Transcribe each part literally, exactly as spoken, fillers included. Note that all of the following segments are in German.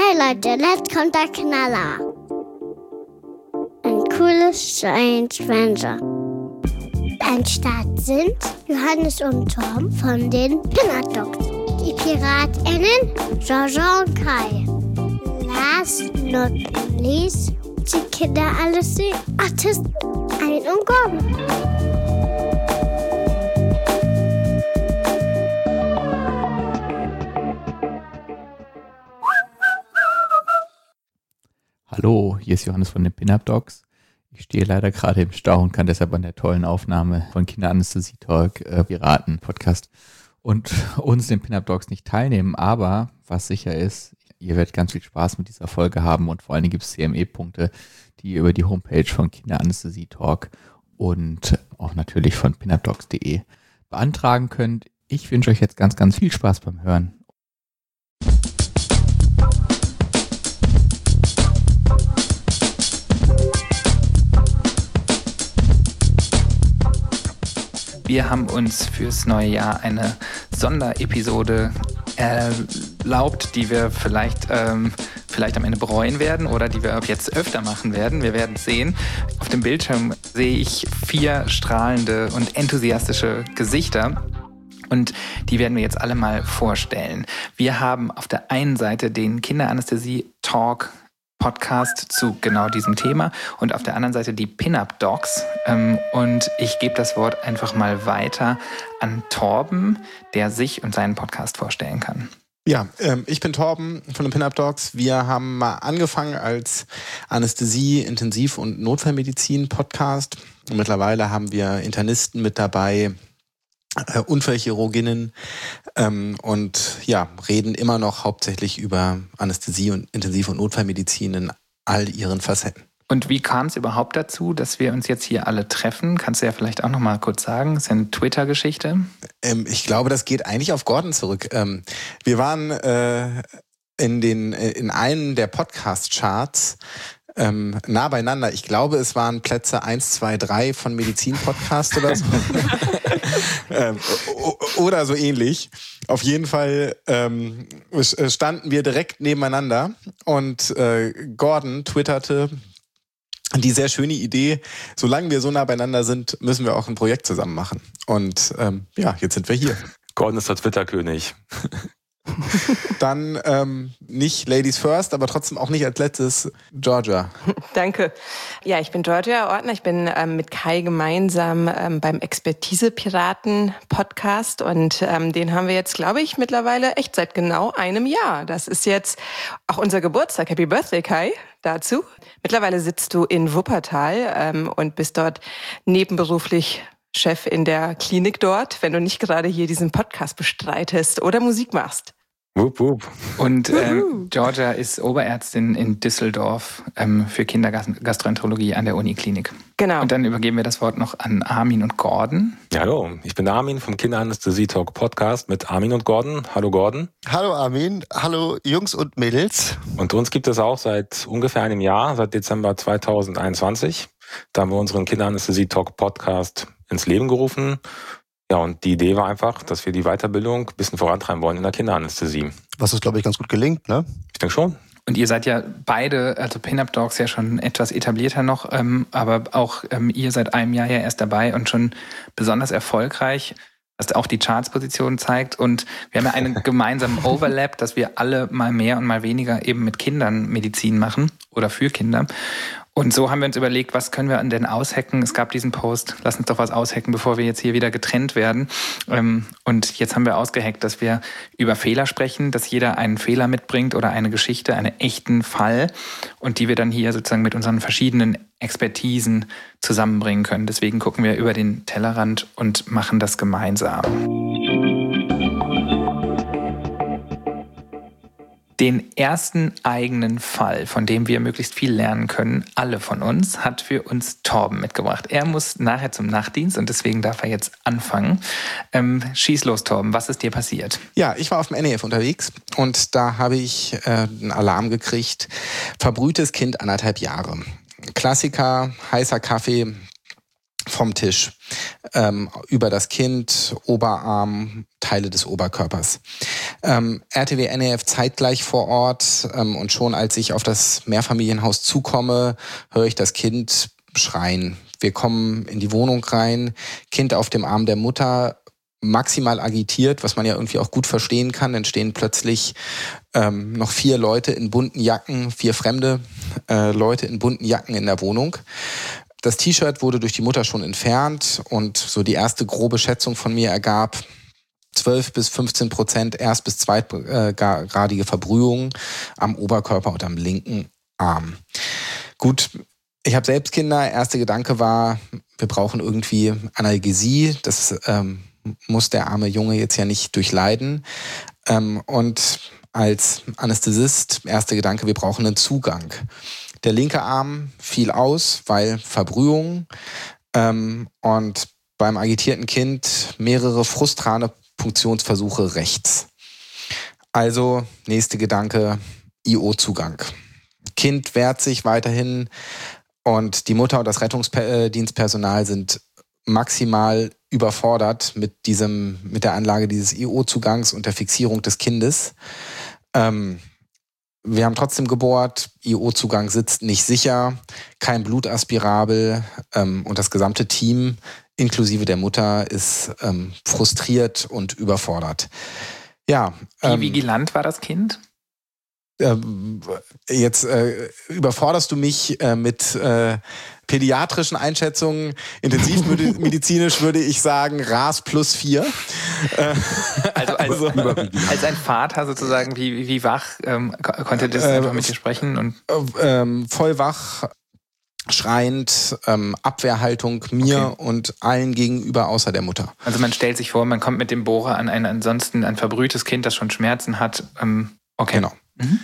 Hey Leute, jetzt kommt der Knaller. Ein cooles Giant Adventure. Am Start sind Johannes und Tom von den Peanut Dogs. Die PiratInnen Jojo und Kai. Last not least die Kinder alles die Artisten Ein und Gordon. Hallo, hier ist Johannes von den Pin-Up Dogs. Ich stehe leider gerade im Stau und kann deshalb an der tollen Aufnahme von Kinderanästhesie Talk, äh, Piraten Podcast und uns den Pin-Up Dogs nicht teilnehmen. Aber was sicher ist, ihr werdet ganz viel Spaß mit dieser Folge haben und vor allen Dingen gibt es C M E-Punkte, die ihr über die Homepage von Kinderanästhesie Talk und auch natürlich von pinup dogs punkt de beantragen könnt. Ich wünsche euch jetzt ganz, ganz viel Spaß beim Hören. Wir haben uns fürs neue Jahr eine Sonderepisode erlaubt, die wir vielleicht, ähm, vielleicht am Ende bereuen werden oder die wir ab jetzt öfter machen werden. Wir werden es sehen. Auf dem Bildschirm sehe ich vier strahlende und enthusiastische Gesichter. Und die werden wir jetzt alle mal vorstellen. Wir haben auf der einen Seite den Kinderanästhesie-Talk Podcast zu genau diesem Thema und auf der anderen Seite die Pin-Up Dogs. Und ich gebe das Wort einfach mal weiter an Torben, der sich und seinen Podcast vorstellen kann. Ja, ähm, ich bin Torben von den Pin-Up Dogs. Wir haben mal angefangen als Anästhesie-, Intensiv- und Notfallmedizin-Podcast. Und mittlerweile haben wir Internisten mit dabei, äh, Unfallchirurginnen ähm, und ja, reden immer noch hauptsächlich über Anästhesie und Intensiv- und Notfallmedizin in all ihren Facetten. Und wie kam es überhaupt dazu, dass wir uns jetzt hier alle treffen? Kannst du ja vielleicht auch noch mal kurz sagen. Das ist ja eine Twitter-Geschichte. Ähm, ich glaube, das geht eigentlich auf Gordon zurück. Ähm, wir waren äh, in den in einem der Podcast-Charts ähm, nah beieinander. Ich glaube, es waren Plätze eins, zwei, drei von Medizin-Podcast oder so. ähm, oder so ähnlich. Auf jeden Fall ähm, standen wir direkt nebeneinander und äh, Gordon twitterte die sehr schöne Idee, solange wir so nah beieinander sind, müssen wir auch ein Projekt zusammen machen. Und ähm, ja, jetzt sind wir hier. Gordon ist der Twitter-König. Dann ähm, nicht Ladies First, aber trotzdem auch nicht als letztes Georgia. Danke. Ja, ich bin Georgia Ortner. Ich bin ähm, mit Kai gemeinsam ähm, beim Expertise-Piraten-Podcast und ähm, den haben wir jetzt, glaube ich, mittlerweile echt seit genau einem Jahr. Das ist jetzt auch unser Geburtstag. Happy Birthday, Kai, dazu. Mittlerweile sitzt du in Wuppertal ähm, und bist dort nebenberuflich Chef in der Klinik dort, wenn du nicht gerade hier diesen Podcast bestreitest oder Musik machst. Wupp, wupp. Und ähm, Georgia ist Oberärztin in Düsseldorf ähm, für Kindergastroenterologie an der Uniklinik. Genau. Und dann übergeben wir das Wort noch an Armin und Gordon. Ja, hallo, ich bin Armin vom Kinderanästhesie Talk Podcast mit Armin und Gordon. Hallo Gordon. Hallo Armin, hallo Jungs und Mädels. Und uns gibt es auch seit ungefähr einem Jahr, seit Dezember zweitausendeinundzwanzig. Da haben wir unseren Kinderanästhesie Talk Podcast ins Leben gerufen. Ja, und die Idee war einfach, dass wir die Weiterbildung ein bisschen vorantreiben wollen in der Kinderanästhesie. Was uns, glaube ich, ganz gut gelingt, ne? Ich denke schon. Und ihr seid ja beide, also Pin-Up Dogs ja schon etwas etablierter noch, ähm, aber auch ähm, ihr seit einem Jahr ja erst dabei und schon besonders erfolgreich, was auch die Charts-Position zeigt. Und wir haben ja einen gemeinsamen Overlap, dass wir alle mal mehr und mal weniger eben mit Kindern Medizin machen oder für Kinder. Und so haben wir uns überlegt, was können wir denn aushacken? Es gab diesen Post, lass uns doch was aushacken, bevor wir jetzt hier wieder getrennt werden. Und jetzt haben wir ausgehackt, dass wir über Fehler sprechen, dass jeder einen Fehler mitbringt oder eine Geschichte, einen echten Fall und die wir dann hier sozusagen mit unseren verschiedenen Expertisen zusammenbringen können. Deswegen gucken wir über den Tellerrand und machen das gemeinsam. Den ersten eigenen Fall, von dem wir möglichst viel lernen können, alle von uns, hat für uns Torben mitgebracht. Er muss nachher zum Nachtdienst und deswegen darf er jetzt anfangen. Ähm, schieß los, Torben, was ist dir passiert? Ja, ich war auf dem N E F unterwegs und da habe ich äh, einen Alarm gekriegt. Verbrühtes Kind, anderthalb Jahre. Klassiker, heißer Kaffee vom Tisch. Ähm, über das Kind, Oberarm, Teile des Oberkörpers. Ähm, R T W N E F zeitgleich vor Ort ähm, und schon als ich auf das Mehrfamilienhaus zukomme, höre ich das Kind schreien. Wir kommen in die Wohnung rein, Kind auf dem Arm der Mutter, maximal agitiert, was man ja irgendwie auch gut verstehen kann. Dann stehen plötzlich ähm, noch vier Leute in bunten Jacken, vier fremde äh, Leute in bunten Jacken in der Wohnung. Das T-Shirt wurde durch die Mutter schon entfernt und so die erste grobe Schätzung von mir ergab zwölf bis fünfzehn Prozent erst- bis zweitgradige Verbrühung am Oberkörper und am linken Arm. Gut, ich habe selbst Kinder. Erster Gedanke war, wir brauchen irgendwie Analgesie. Das ähm, muss der arme Junge jetzt ja nicht durchleiden. Ähm, und als Anästhesist, erster Gedanke, wir brauchen einen Zugang. Der linke Arm fiel aus, weil Verbrühung ähm, und beim agitierten Kind mehrere frustrane Punktionsversuche rechts. Also, nächster Gedanke, I O-Zugang. Kind wehrt sich weiterhin und die Mutter und das Rettungsdienstpersonal sind maximal überfordert mit diesem, mit der Anlage dieses I O-Zugangs und der Fixierung des Kindes. Ähm, wir haben trotzdem gebohrt, I O-Zugang sitzt nicht sicher, kein Blutaspirabel ähm, und das gesamte Team inklusive der Mutter ist ähm, frustriert und überfordert. Ja. Wie Ähm, vigilant war das Kind? Ähm, jetzt äh, überforderst du mich äh, mit äh, pädiatrischen Einschätzungen. Intensivmedizinisch würde ich sagen, R A S plus vier. Äh, also, als, also als ein Vater sozusagen, wie, wie wach ähm, konnte das äh, einfach mit dir sprechen? Und äh, äh, voll wach, schreiend, ähm, Abwehrhaltung mir okay. und allen gegenüber außer der Mutter. Also man stellt sich vor, man kommt mit dem Bohrer an ein ansonsten ein verbrühtes Kind, das schon Schmerzen hat. Ähm, okay. Genau. Mhm.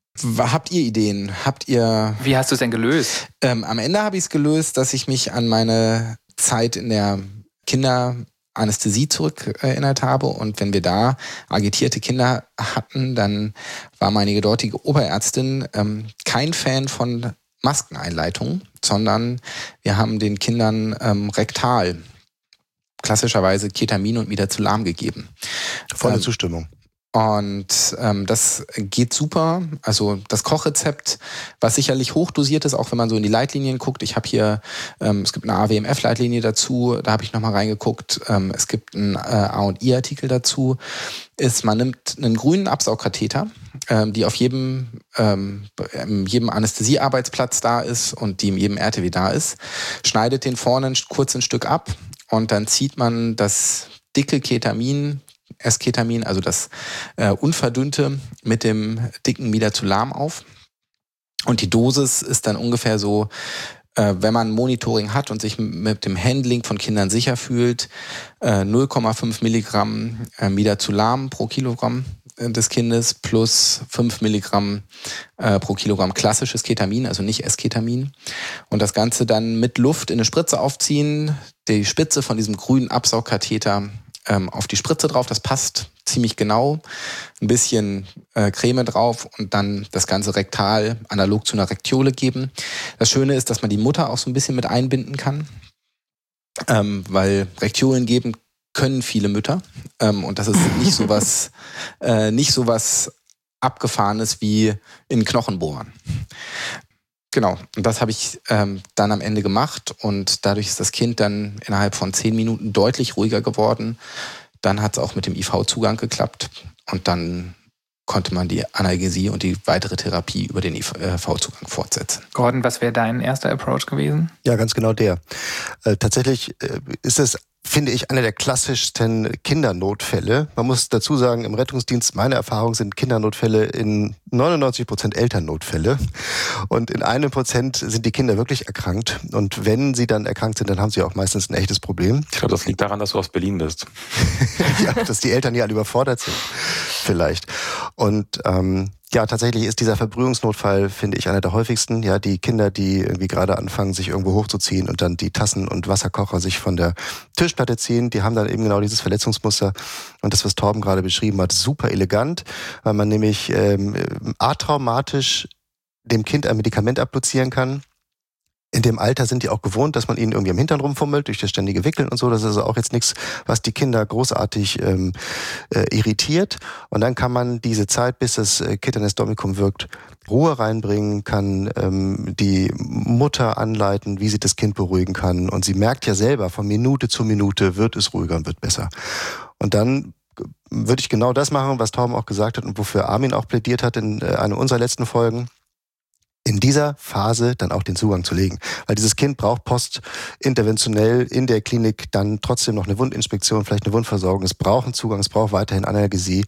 Habt ihr Ideen? Habt ihr? Wie hast du es denn gelöst? Ähm, am Ende habe ich es gelöst, dass ich mich an meine Zeit in der Kinderanästhesie zurückerinnert habe. Und wenn wir da agitierte Kinder hatten, dann war meine dortige Oberärztin ähm, kein Fan von Maskeneinleitungen, sondern wir haben den Kindern ähm, rektal klassischerweise Ketamin und Midazolam gegeben. Volle ähm, Zustimmung. Und ähm, das geht super. Also das Kochrezept, was sicherlich hochdosiert ist, auch wenn man so in die Leitlinien guckt. Ich habe hier, ähm, es gibt eine A W M F-Leitlinie dazu, da habe ich nochmal reingeguckt. Ähm, es gibt einen äh, A und I-Artikel dazu. Ist, man nimmt einen grünen Absaugkatheter, ähm, die auf jedem, ähm, jedem Anästhesiearbeitsplatz da ist und die in jedem R T W da ist, schneidet den vorne kurz ein Stück ab und dann zieht man das dicke Ketamin, Esketamin, also das äh, unverdünnte, mit dem dicken Midazolam auf. Und die Dosis ist dann ungefähr so, äh, wenn man Monitoring hat und sich mit dem Handling von Kindern sicher fühlt, äh, null Komma fünf Milligramm äh, Midazolam pro Kilogramm äh, des Kindes plus fünf Milligramm äh, pro Kilogramm klassisches Ketamin, also nicht Esketamin. Und das Ganze dann mit Luft in eine Spritze aufziehen, die Spitze von diesem grünen Absaugkatheter auf die Spritze drauf, das passt ziemlich genau, ein bisschen äh, Creme drauf und dann das Ganze rektal analog zu einer Rektiole geben. Das Schöne ist, dass man die Mutter auch so ein bisschen mit einbinden kann, ähm, weil Rektiolen geben können viele Mütter ähm, und das ist nicht so was, äh, nicht so was Abgefahrenes wie in Knochen bohren. Genau, und das habe ich ähm, dann am Ende gemacht und dadurch ist das Kind dann innerhalb von zehn Minuten deutlich ruhiger geworden. Dann hat es auch mit dem I V-Zugang geklappt und dann konnte man die Analgesie und die weitere Therapie über den I V-Zugang fortsetzen. Gordon, was wäre dein erster Approach gewesen? Ja, ganz genau der. Äh, tatsächlich äh, ist es, finde ich, einer der klassischsten Kindernotfälle. Man muss dazu sagen, im Rettungsdienst, meine Erfahrung sind Kindernotfälle in neunundneunzig Prozent Elternnotfälle. Und in einem Prozent sind die Kinder wirklich erkrankt. Und wenn sie dann erkrankt sind, dann haben sie auch meistens ein echtes Problem. Ich glaube, das liegt daran, dass du aus Berlin bist. Ja, dass die Eltern ja alle überfordert sind, vielleicht. Und ähm, ja, tatsächlich ist dieser Verbrühungsnotfall, finde ich, einer der häufigsten. Ja, die Kinder, die irgendwie gerade anfangen, sich irgendwo hochzuziehen und dann die Tassen und Wasserkocher sich von der Tischplatte ziehen, die haben dann eben genau dieses Verletzungsmuster. Und das, was Torben gerade beschrieben hat, super elegant, weil man nämlich ähm, atraumatisch dem Kind ein Medikament applizieren kann, In dem Alter sind die auch gewohnt, dass man ihnen irgendwie am Hintern rumfummelt, durch das ständige Wickeln und so. Das ist also auch jetzt nichts, was die Kinder großartig ähm, äh, irritiert. Und dann kann man diese Zeit, bis das äh, Catanes Domicum wirkt, Ruhe reinbringen, kann ähm, die Mutter anleiten, wie sie das Kind beruhigen kann. Und sie merkt ja selber, von Minute zu Minute wird es ruhiger und wird besser. Und dann würde ich genau das machen, was Torben auch gesagt hat und wofür Armin auch plädiert hat in äh, einer unserer letzten Folgen. In dieser Phase dann auch den Zugang zu legen. Weil dieses Kind braucht postinterventionell in der Klinik dann trotzdem noch eine Wundinspektion, vielleicht eine Wundversorgung. Es braucht einen Zugang, es braucht weiterhin Analgesie.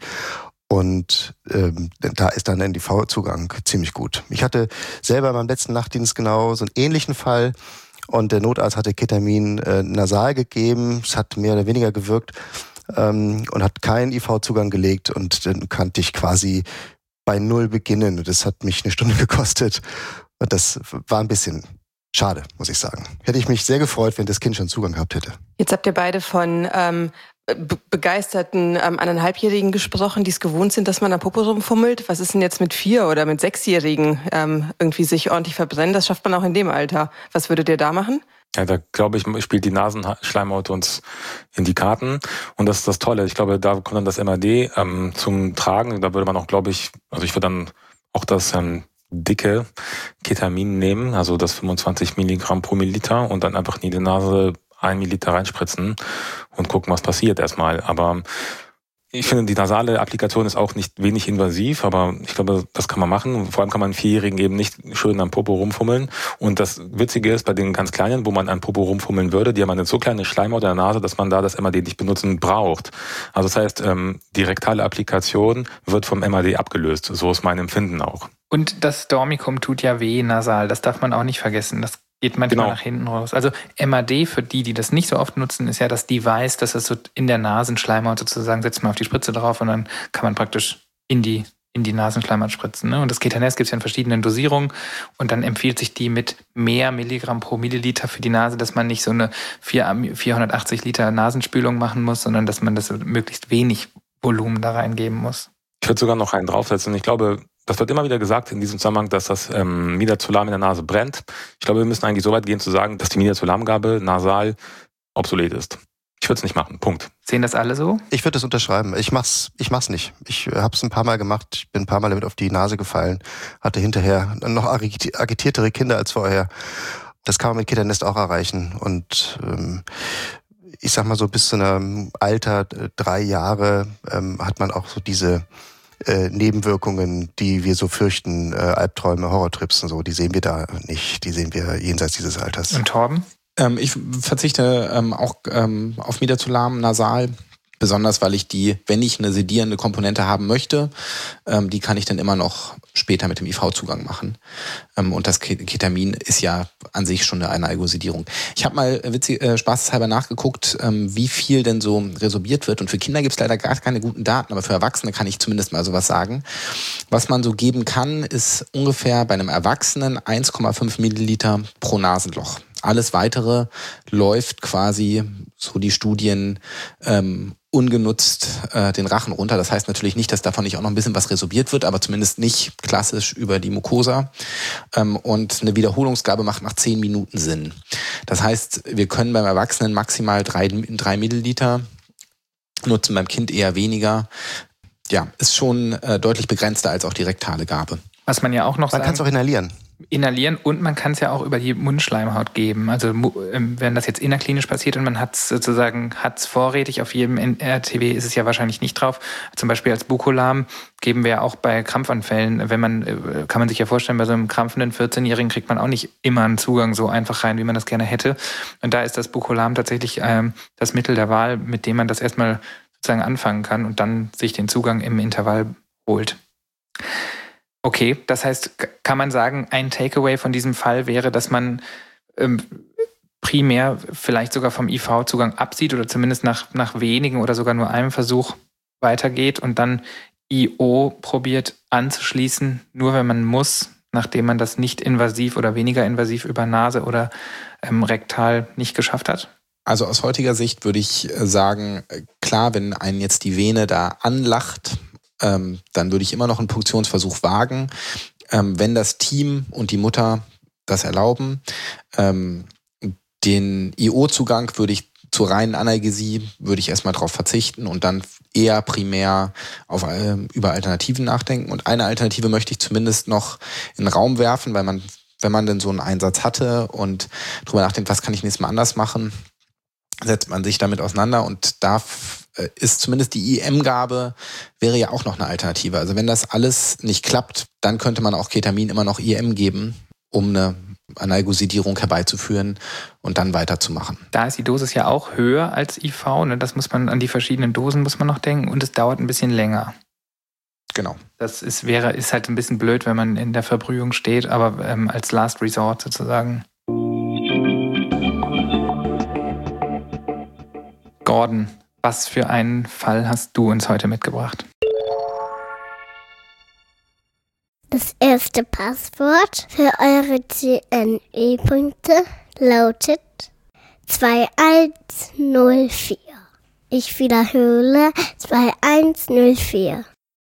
Und ähm, da ist dann der N D V-Zugang ziemlich gut. Ich hatte selber beim letzten Nachtdienst genau so einen ähnlichen Fall. Und der Notarzt hatte Ketamin äh, nasal gegeben. Es hat mehr oder weniger gewirkt ähm, und hat keinen I V-Zugang gelegt. Und dann kannte ich quasi bei Null beginnen. Das hat mich eine Stunde gekostet. Und das war ein bisschen schade, muss ich sagen. Hätte ich mich sehr gefreut, wenn das Kind schon Zugang gehabt hätte. Jetzt habt ihr beide von ähm, be- begeisterten ähm, anderthalbjährigen gesprochen, die es gewohnt sind, dass man am Popo rumfummelt. Was ist denn jetzt mit vier- oder mit sechsjährigen ähm, irgendwie sich ordentlich verbrennen? Das schafft man auch in dem Alter. Was würdet ihr da machen? Ja, da glaube ich, spielt die Nasenschleimhaut uns in die Karten. Und das ist das Tolle. Ich glaube, da kommt dann das M A D ähm, zum Tragen. Da würde man auch, glaube ich, also ich würde dann auch das ähm, dicke Ketamin nehmen, also das fünfundzwanzig Milligramm pro Milliliter und dann einfach in die Nase ein Milliliter reinspritzen und gucken, was passiert erstmal. Aber ich finde, die nasale Applikation ist auch nicht wenig invasiv, aber ich glaube, das kann man machen. Vor allem kann man einen Vierjährigen eben nicht schön am Popo rumfummeln. Und das Witzige ist, bei den ganz Kleinen, wo man am Popo rumfummeln würde, die haben eine so kleine Schleimhaut in der Nase, dass man da das M A D nicht benutzen braucht. Also das heißt, die rektale Applikation wird vom M A D abgelöst. So ist mein Empfinden auch. Und das Dormicum tut ja weh nasal. Das darf man auch nicht vergessen. Das geht manchmal genau nach hinten raus. Also M A D, für die, die das nicht so oft nutzen, ist ja das Device, dass es so in der Nasenschleimhaut sozusagen, setzt man auf die Spritze drauf und dann kann man praktisch in die, in die Nasenschleimhaut spritzen. Ne? Und das Ketanes gibt es ja in verschiedenen Dosierungen und dann empfiehlt sich die mit mehr Milligramm pro Milliliter für die Nase, dass man nicht so eine vierhundertachtzig Liter Nasenspülung machen muss, sondern dass man das möglichst wenig Volumen da reingeben muss. Ich würde sogar noch einen draufsetzen. Ich glaube, das wird immer wieder gesagt in diesem Zusammenhang, dass das ähm, Midazolam in der Nase brennt. Ich glaube, wir müssen eigentlich so weit gehen zu sagen, dass die Midazolamgabe nasal obsolet ist. Ich würde es nicht machen. Punkt. Sehen das alle so? Ich würde es unterschreiben. Ich mach's, ich mach's nicht. Ich habe es ein paar Mal gemacht. Ich bin ein paar Mal damit auf die Nase gefallen. Hatte hinterher noch agitiertere Kinder als vorher. Das kann man mit Ketanes auch erreichen. Und ähm, ich sag mal so, bis zu einem Alter, drei Jahre, ähm, hat man auch so diese Äh, Nebenwirkungen, die wir so fürchten, äh, Albträume, Horrortrips und so, die sehen wir da nicht. Die sehen wir jenseits dieses Alters. Und Torben? Ähm, ich verzichte ähm, auch ähm, auf Midazolam nasal, besonders weil ich die, wenn ich eine sedierende Komponente haben möchte, ähm, die kann ich dann immer noch später mit dem I V-Zugang machen. Ähm, und das Ketamin ist ja an sich schon eine Analgosedierung. Ich habe mal witzig, äh, spaßeshalber nachgeguckt, ähm, wie viel denn so resorbiert wird. Und für Kinder gibt es leider gar keine guten Daten, aber für Erwachsene kann ich zumindest mal sowas sagen. Was man so geben kann, ist ungefähr bei einem Erwachsenen eins Komma fünf Milliliter pro Nasenloch. Alles Weitere läuft quasi, so die Studien, ähm, ungenutzt äh, den Rachen runter. Das heißt natürlich nicht, dass davon nicht auch noch ein bisschen was resorbiert wird, aber zumindest nicht klassisch über die Mucosa. Ähm, und eine Wiederholungsgabe macht nach zehn Minuten Sinn. Das heißt, wir können beim Erwachsenen maximal drei, drei Milliliter nutzen, beim Kind eher weniger. Ja, ist schon äh, deutlich begrenzter als auch die rektale Gabe. Was man ja auch noch Man kann es auch inhalieren. Inhalieren und man kann es ja auch über die Mundschleimhaut geben. Also wenn das jetzt innerklinisch passiert und man hat es sozusagen hat's vorrätig, auf jedem R T W ist es ja wahrscheinlich nicht drauf. Zum Beispiel als Bucolam geben wir ja auch bei Krampfanfällen. Wenn man, kann man sich ja vorstellen, bei so einem krampfenden vierzehnjährigen kriegt man auch nicht immer einen Zugang so einfach rein, wie man das gerne hätte. Und da ist das Bucolam tatsächlich ähm, das Mittel der Wahl, mit dem man das erstmal sozusagen anfangen kann und dann sich den Zugang im Intervall holt. Okay, das heißt, kann man sagen, ein Takeaway von diesem Fall wäre, dass man ähm, primär vielleicht sogar vom I V-Zugang absieht oder zumindest nach, nach wenigen oder sogar nur einem Versuch weitergeht und dann I O probiert anzuschließen, nur wenn man muss, nachdem man das nicht invasiv oder weniger invasiv über Nase oder ähm, rektal nicht geschafft hat? Also aus heutiger Sicht würde ich sagen, klar, wenn einen jetzt die Vene da anlacht, ähm, dann würde ich immer noch einen Punktionsversuch wagen. Ähm, wenn das Team und die Mutter das erlauben. Ähm, den I O-Zugang würde ich zur reinen Analgesie würde ich erstmal darauf verzichten und dann eher primär auf, äh, über Alternativen nachdenken. Und eine Alternative möchte ich zumindest noch in den Raum werfen, weil man, wenn man denn so einen Einsatz hatte und drüber nachdenkt, was kann ich nächstes Mal anders machen, setzt man sich damit auseinander und da äh, ist zumindest die I M-Gabe wäre ja auch noch eine Alternative. Also wenn das alles nicht klappt, dann könnte man auch Ketamin immer noch I M geben, um eine Analgosidierung herbeizuführen und dann weiterzumachen. Da ist die Dosis ja auch höher als I V. Ne? Das muss man, an die verschiedenen Dosen muss man noch denken und es dauert ein bisschen länger. Genau. Das ist, wäre, ist halt ein bisschen blöd, wenn man in der Verbrühung steht, aber ähm, als Last Resort sozusagen. Gordon, was für einen Fall hast du uns heute mitgebracht? Das erste Passwort für eure C N E-Punkte lautet zwei eins null vier. Ich wiederhole zwei eins null vier.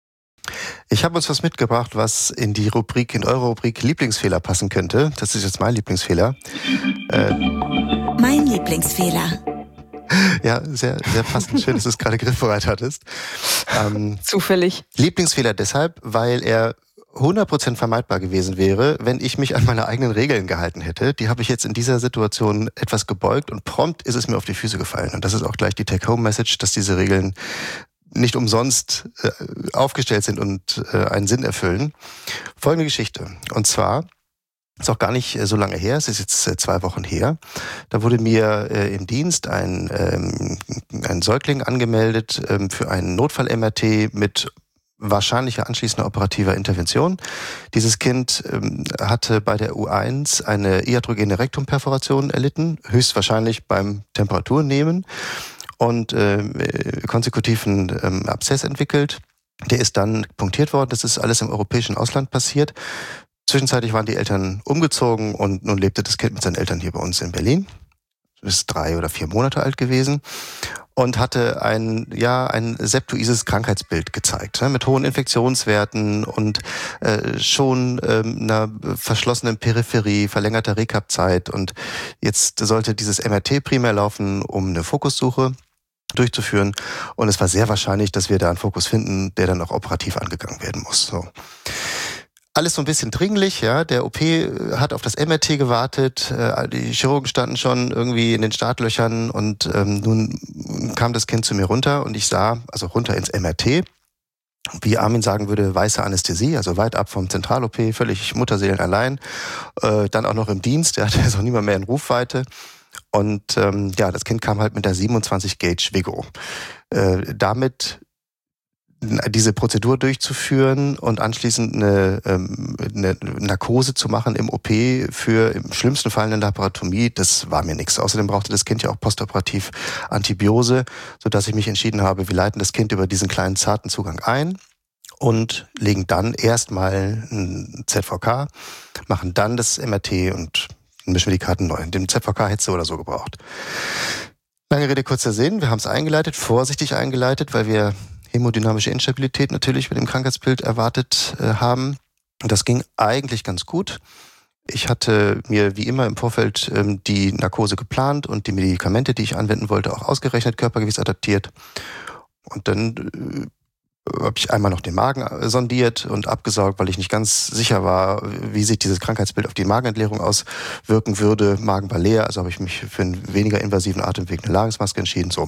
Ich habe uns was mitgebracht, was in die Rubrik, in eure Rubrik Lieblingsfehler passen könnte. Das ist jetzt mein Lieblingsfehler. Äh, mein Lieblingsfehler. Ja, sehr, sehr passend. Schön, dass du es gerade griffbereit hattest. Ähm, Zufällig. Lieblingsfehler deshalb, weil er hundert Prozent vermeidbar gewesen wäre, wenn ich mich an meine eigenen Regeln gehalten hätte. Die habe ich jetzt in dieser Situation etwas gebeugt und prompt ist es mir auf die Füße gefallen. Und das ist auch gleich die Take-Home-Message, dass diese Regeln nicht umsonst äh, aufgestellt sind und äh, einen Sinn erfüllen. Folgende Geschichte. Und zwar, ist auch gar nicht so lange her, es ist jetzt äh, zwei Wochen her, da wurde mir äh, im Dienst ein, ähm, ein Säugling angemeldet ähm, für einen Notfall-M R T mit wahrscheinlicher anschließender operativer Intervention. Dieses Kind ähm, hatte bei der U eins eine iatrogene Rektumperforation erlitten, höchstwahrscheinlich beim Temperaturnehmen und äh, konsekutiven ähm, Abszess entwickelt. Der ist dann punktiert worden. Das ist alles im europäischen Ausland passiert. Zwischenzeitlich waren die Eltern umgezogen und nun lebte das Kind mit seinen Eltern hier bei uns in Berlin. Ist drei oder vier Monate alt gewesen und hatte ein, ja, ein septoises Krankheitsbild gezeigt, ne, mit hohen Infektionswerten und äh, schon ähm, einer verschlossenen Peripherie, verlängerter Recap-Zeit. Und jetzt sollte dieses M R T primär laufen, um eine Fokussuche durchzuführen. Und es war sehr wahrscheinlich, dass wir da einen Fokus finden, der dann auch operativ angegangen werden muss. So. Alles so ein bisschen dringlich, ja. Der O P hat auf das M R T gewartet, die Chirurgen standen schon irgendwie in den Startlöchern und ähm, nun kam das Kind zu mir runter und ich sah, also runter ins M R T, wie Armin sagen würde, weiße Anästhesie, also weit ab vom Zentral-O P, völlig Mutterseelen allein, äh, dann auch noch im Dienst, der hatte jetzt auch niemand mehr in Rufweite. Und ähm, ja, das Kind kam halt mit der siebenundzwanzig Gauge Vigo. Äh, damit diese Prozedur durchzuführen und anschließend eine, ähm, eine Narkose zu machen im O P für im schlimmsten Fall eine Laparotomie, das war mir nichts. Außerdem brauchte das Kind ja auch postoperativ Antibiose, sodass ich mich entschieden habe, wir leiten das Kind über diesen kleinen zarten Zugang ein und legen dann erstmal ein Z V K, machen dann das M R T und mischen wir die Karten neu. Den Z V K hättest du oder so gebraucht. Lange Rede, kurzer Sinn. Wir haben es eingeleitet, vorsichtig eingeleitet, weil wir hämodynamische Instabilität natürlich mit dem Krankheitsbild erwartet äh, haben. Und das ging eigentlich ganz gut. Ich hatte mir wie immer im Vorfeld ähm, die Narkose geplant und die Medikamente, die ich anwenden wollte, auch ausgerechnet, Körpergewicht adaptiert. Und dann äh, habe ich einmal noch den Magen sondiert und abgesaugt, weil ich nicht ganz sicher war, wie sich dieses Krankheitsbild auf die Magenentleerung auswirken würde. Magen war leer, also habe ich mich für einen weniger invasiven Atemweg eine Larynxmaske entschieden. So.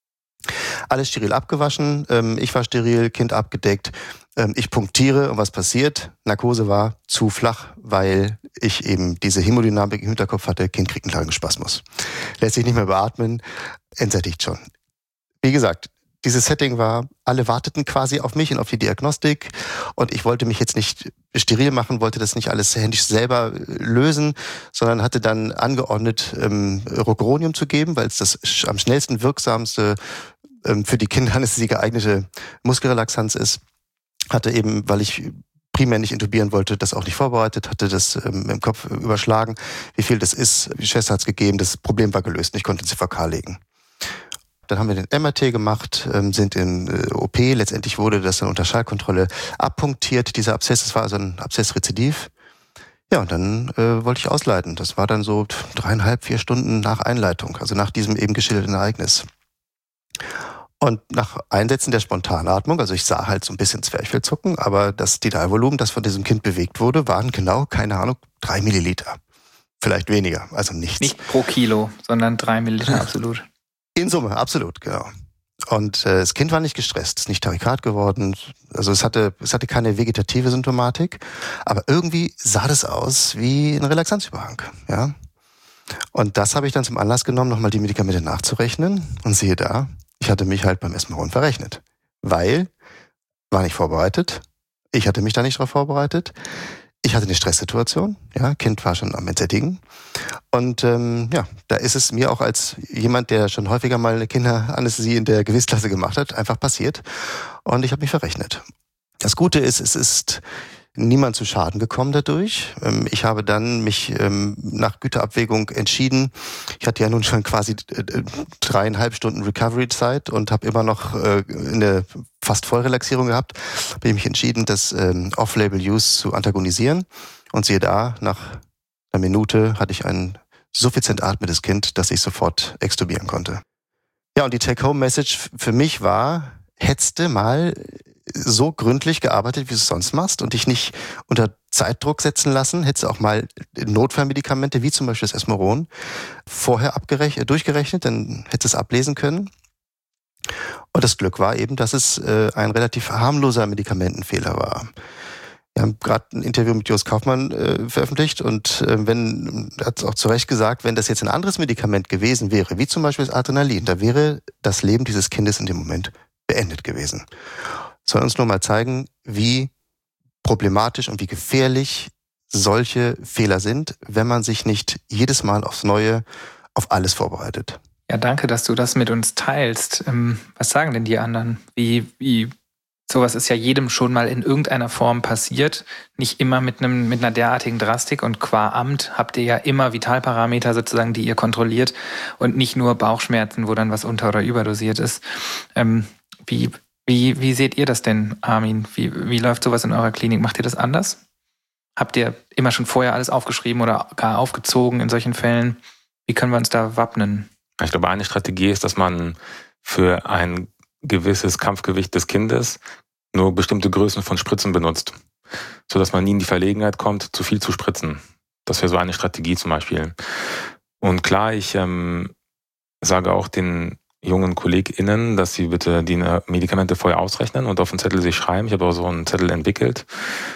Alles steril abgewaschen, ähm, ich war steril, Kind abgedeckt, ähm, ich punktiere und was passiert? Narkose war zu flach, weil ich eben diese Hämodynamik im Hinterkopf hatte, Kind kriegt einen Larynxspasmus. Lässt sich nicht mehr beatmen, entsättigt schon. Wie gesagt, dieses Setting war, alle warteten quasi auf mich und auf die Diagnostik und ich wollte mich jetzt nicht steril machen, wollte das nicht alles händisch selber lösen, sondern hatte dann angeordnet, ähm, Rocuronium zu geben, weil es das am schnellsten wirksamste ähm, für die Kinderanästhesie geeignete Muskelrelaxanz ist. Hatte eben, weil ich primär nicht intubieren wollte, das auch nicht vorbereitet, hatte das ähm, im Kopf überschlagen, wie viel das ist. Die Schwester hat es gegeben, das Problem war gelöst und ich konnte den C V K legen. Dann haben wir den M R T gemacht, sind in O P. Letztendlich wurde das dann unter Schallkontrolle abpunktiert. Dieser Abszess, das war also ein Abszessrezidiv. Ja, und dann äh, wollte ich ausleiten. Das war dann so dreieinhalb, vier Stunden nach Einleitung, also nach diesem eben geschilderten Ereignis. Und nach Einsetzen der Spontanatmung, also ich sah halt so ein bisschen Zwerchfell zucken, aber das Tidalvolumen, das von diesem Kind bewegt wurde, waren genau, keine Ahnung, drei Milliliter. Vielleicht weniger, also nichts. Nicht pro Kilo, sondern drei Milliliter, absolut. In Summe, absolut, genau. Und äh, das Kind war nicht gestresst, ist nicht tarikat geworden, also es hatte, es hatte keine vegetative Symptomatik, aber irgendwie sah das aus wie ein Relaxanzüberhang, ja. Und das habe ich dann zum Anlass genommen, nochmal die Medikamente nachzurechnen und siehe da, ich hatte mich halt beim Esmaron verrechnet, weil, war nicht vorbereitet, ich hatte mich da nicht drauf vorbereitet, ich hatte eine Stresssituation, ja, Kind war schon am Entsättigen und ähm, ja, da ist es mir auch als jemand, der schon häufiger mal eine Kinderanästhesie in der Gewichtsklasse gemacht hat, einfach passiert und ich habe mich verrechnet. Das Gute ist, es ist niemand zu Schaden gekommen dadurch. Ich habe dann mich nach Güterabwägung entschieden. Ich hatte ja nun schon quasi dreieinhalb Stunden Recovery-Zeit und habe immer noch eine fast Vollrelaxierung gehabt. Habe ich mich entschieden, das Off-Label-Use zu antagonisieren. Und siehe da, nach einer Minute hatte ich ein suffizient atmendes Kind, das ich sofort extubieren konnte. Ja, und die Take-Home-Message für mich war, hetzte mal so gründlich gearbeitet, wie du es sonst machst und dich nicht unter Zeitdruck setzen lassen, hättest du auch mal Notfallmedikamente, wie zum Beispiel das Esmaron, vorher abgerechnet, durchgerechnet, dann hättest du es ablesen können. Und das Glück war eben, dass es äh, ein relativ harmloser Medikamentenfehler war. Wir haben gerade ein Interview mit Jost Kaufmann äh, veröffentlicht und äh, wenn, er hat auch zu Recht gesagt, wenn das jetzt ein anderes Medikament gewesen wäre, wie zum Beispiel das Adrenalin, da wäre das Leben dieses Kindes in dem Moment beendet gewesen. Soll uns nur mal zeigen, wie problematisch und wie gefährlich solche Fehler sind, wenn man sich nicht jedes Mal aufs Neue auf alles vorbereitet. Ja, danke, dass du das mit uns teilst. Ähm, was sagen denn die anderen? Wie, wie, sowas ist ja jedem schon mal in irgendeiner Form passiert. Nicht immer mit einem, mit einer derartigen Drastik. Und qua Amt habt ihr ja immer Vitalparameter sozusagen, die ihr kontrolliert und nicht nur Bauchschmerzen, wo dann was unter- oder überdosiert ist. Ähm, wie, Wie, wie seht ihr das denn, Armin? Wie, wie läuft sowas in eurer Klinik? Macht ihr das anders? Habt ihr immer schon vorher alles aufgeschrieben oder gar aufgezogen in solchen Fällen? Wie können wir uns da wappnen? Ich glaube, eine Strategie ist, dass man für ein gewisses Kampfgewicht des Kindes nur bestimmte Größen von Spritzen benutzt, sodass man nie in die Verlegenheit kommt, zu viel zu spritzen. Das wäre so eine Strategie zum Beispiel. Und klar, ich ähm, sage auch den jungen KollegInnen, dass sie bitte die Medikamente vorher ausrechnen und auf den Zettel sich schreiben. Ich habe auch so einen Zettel entwickelt.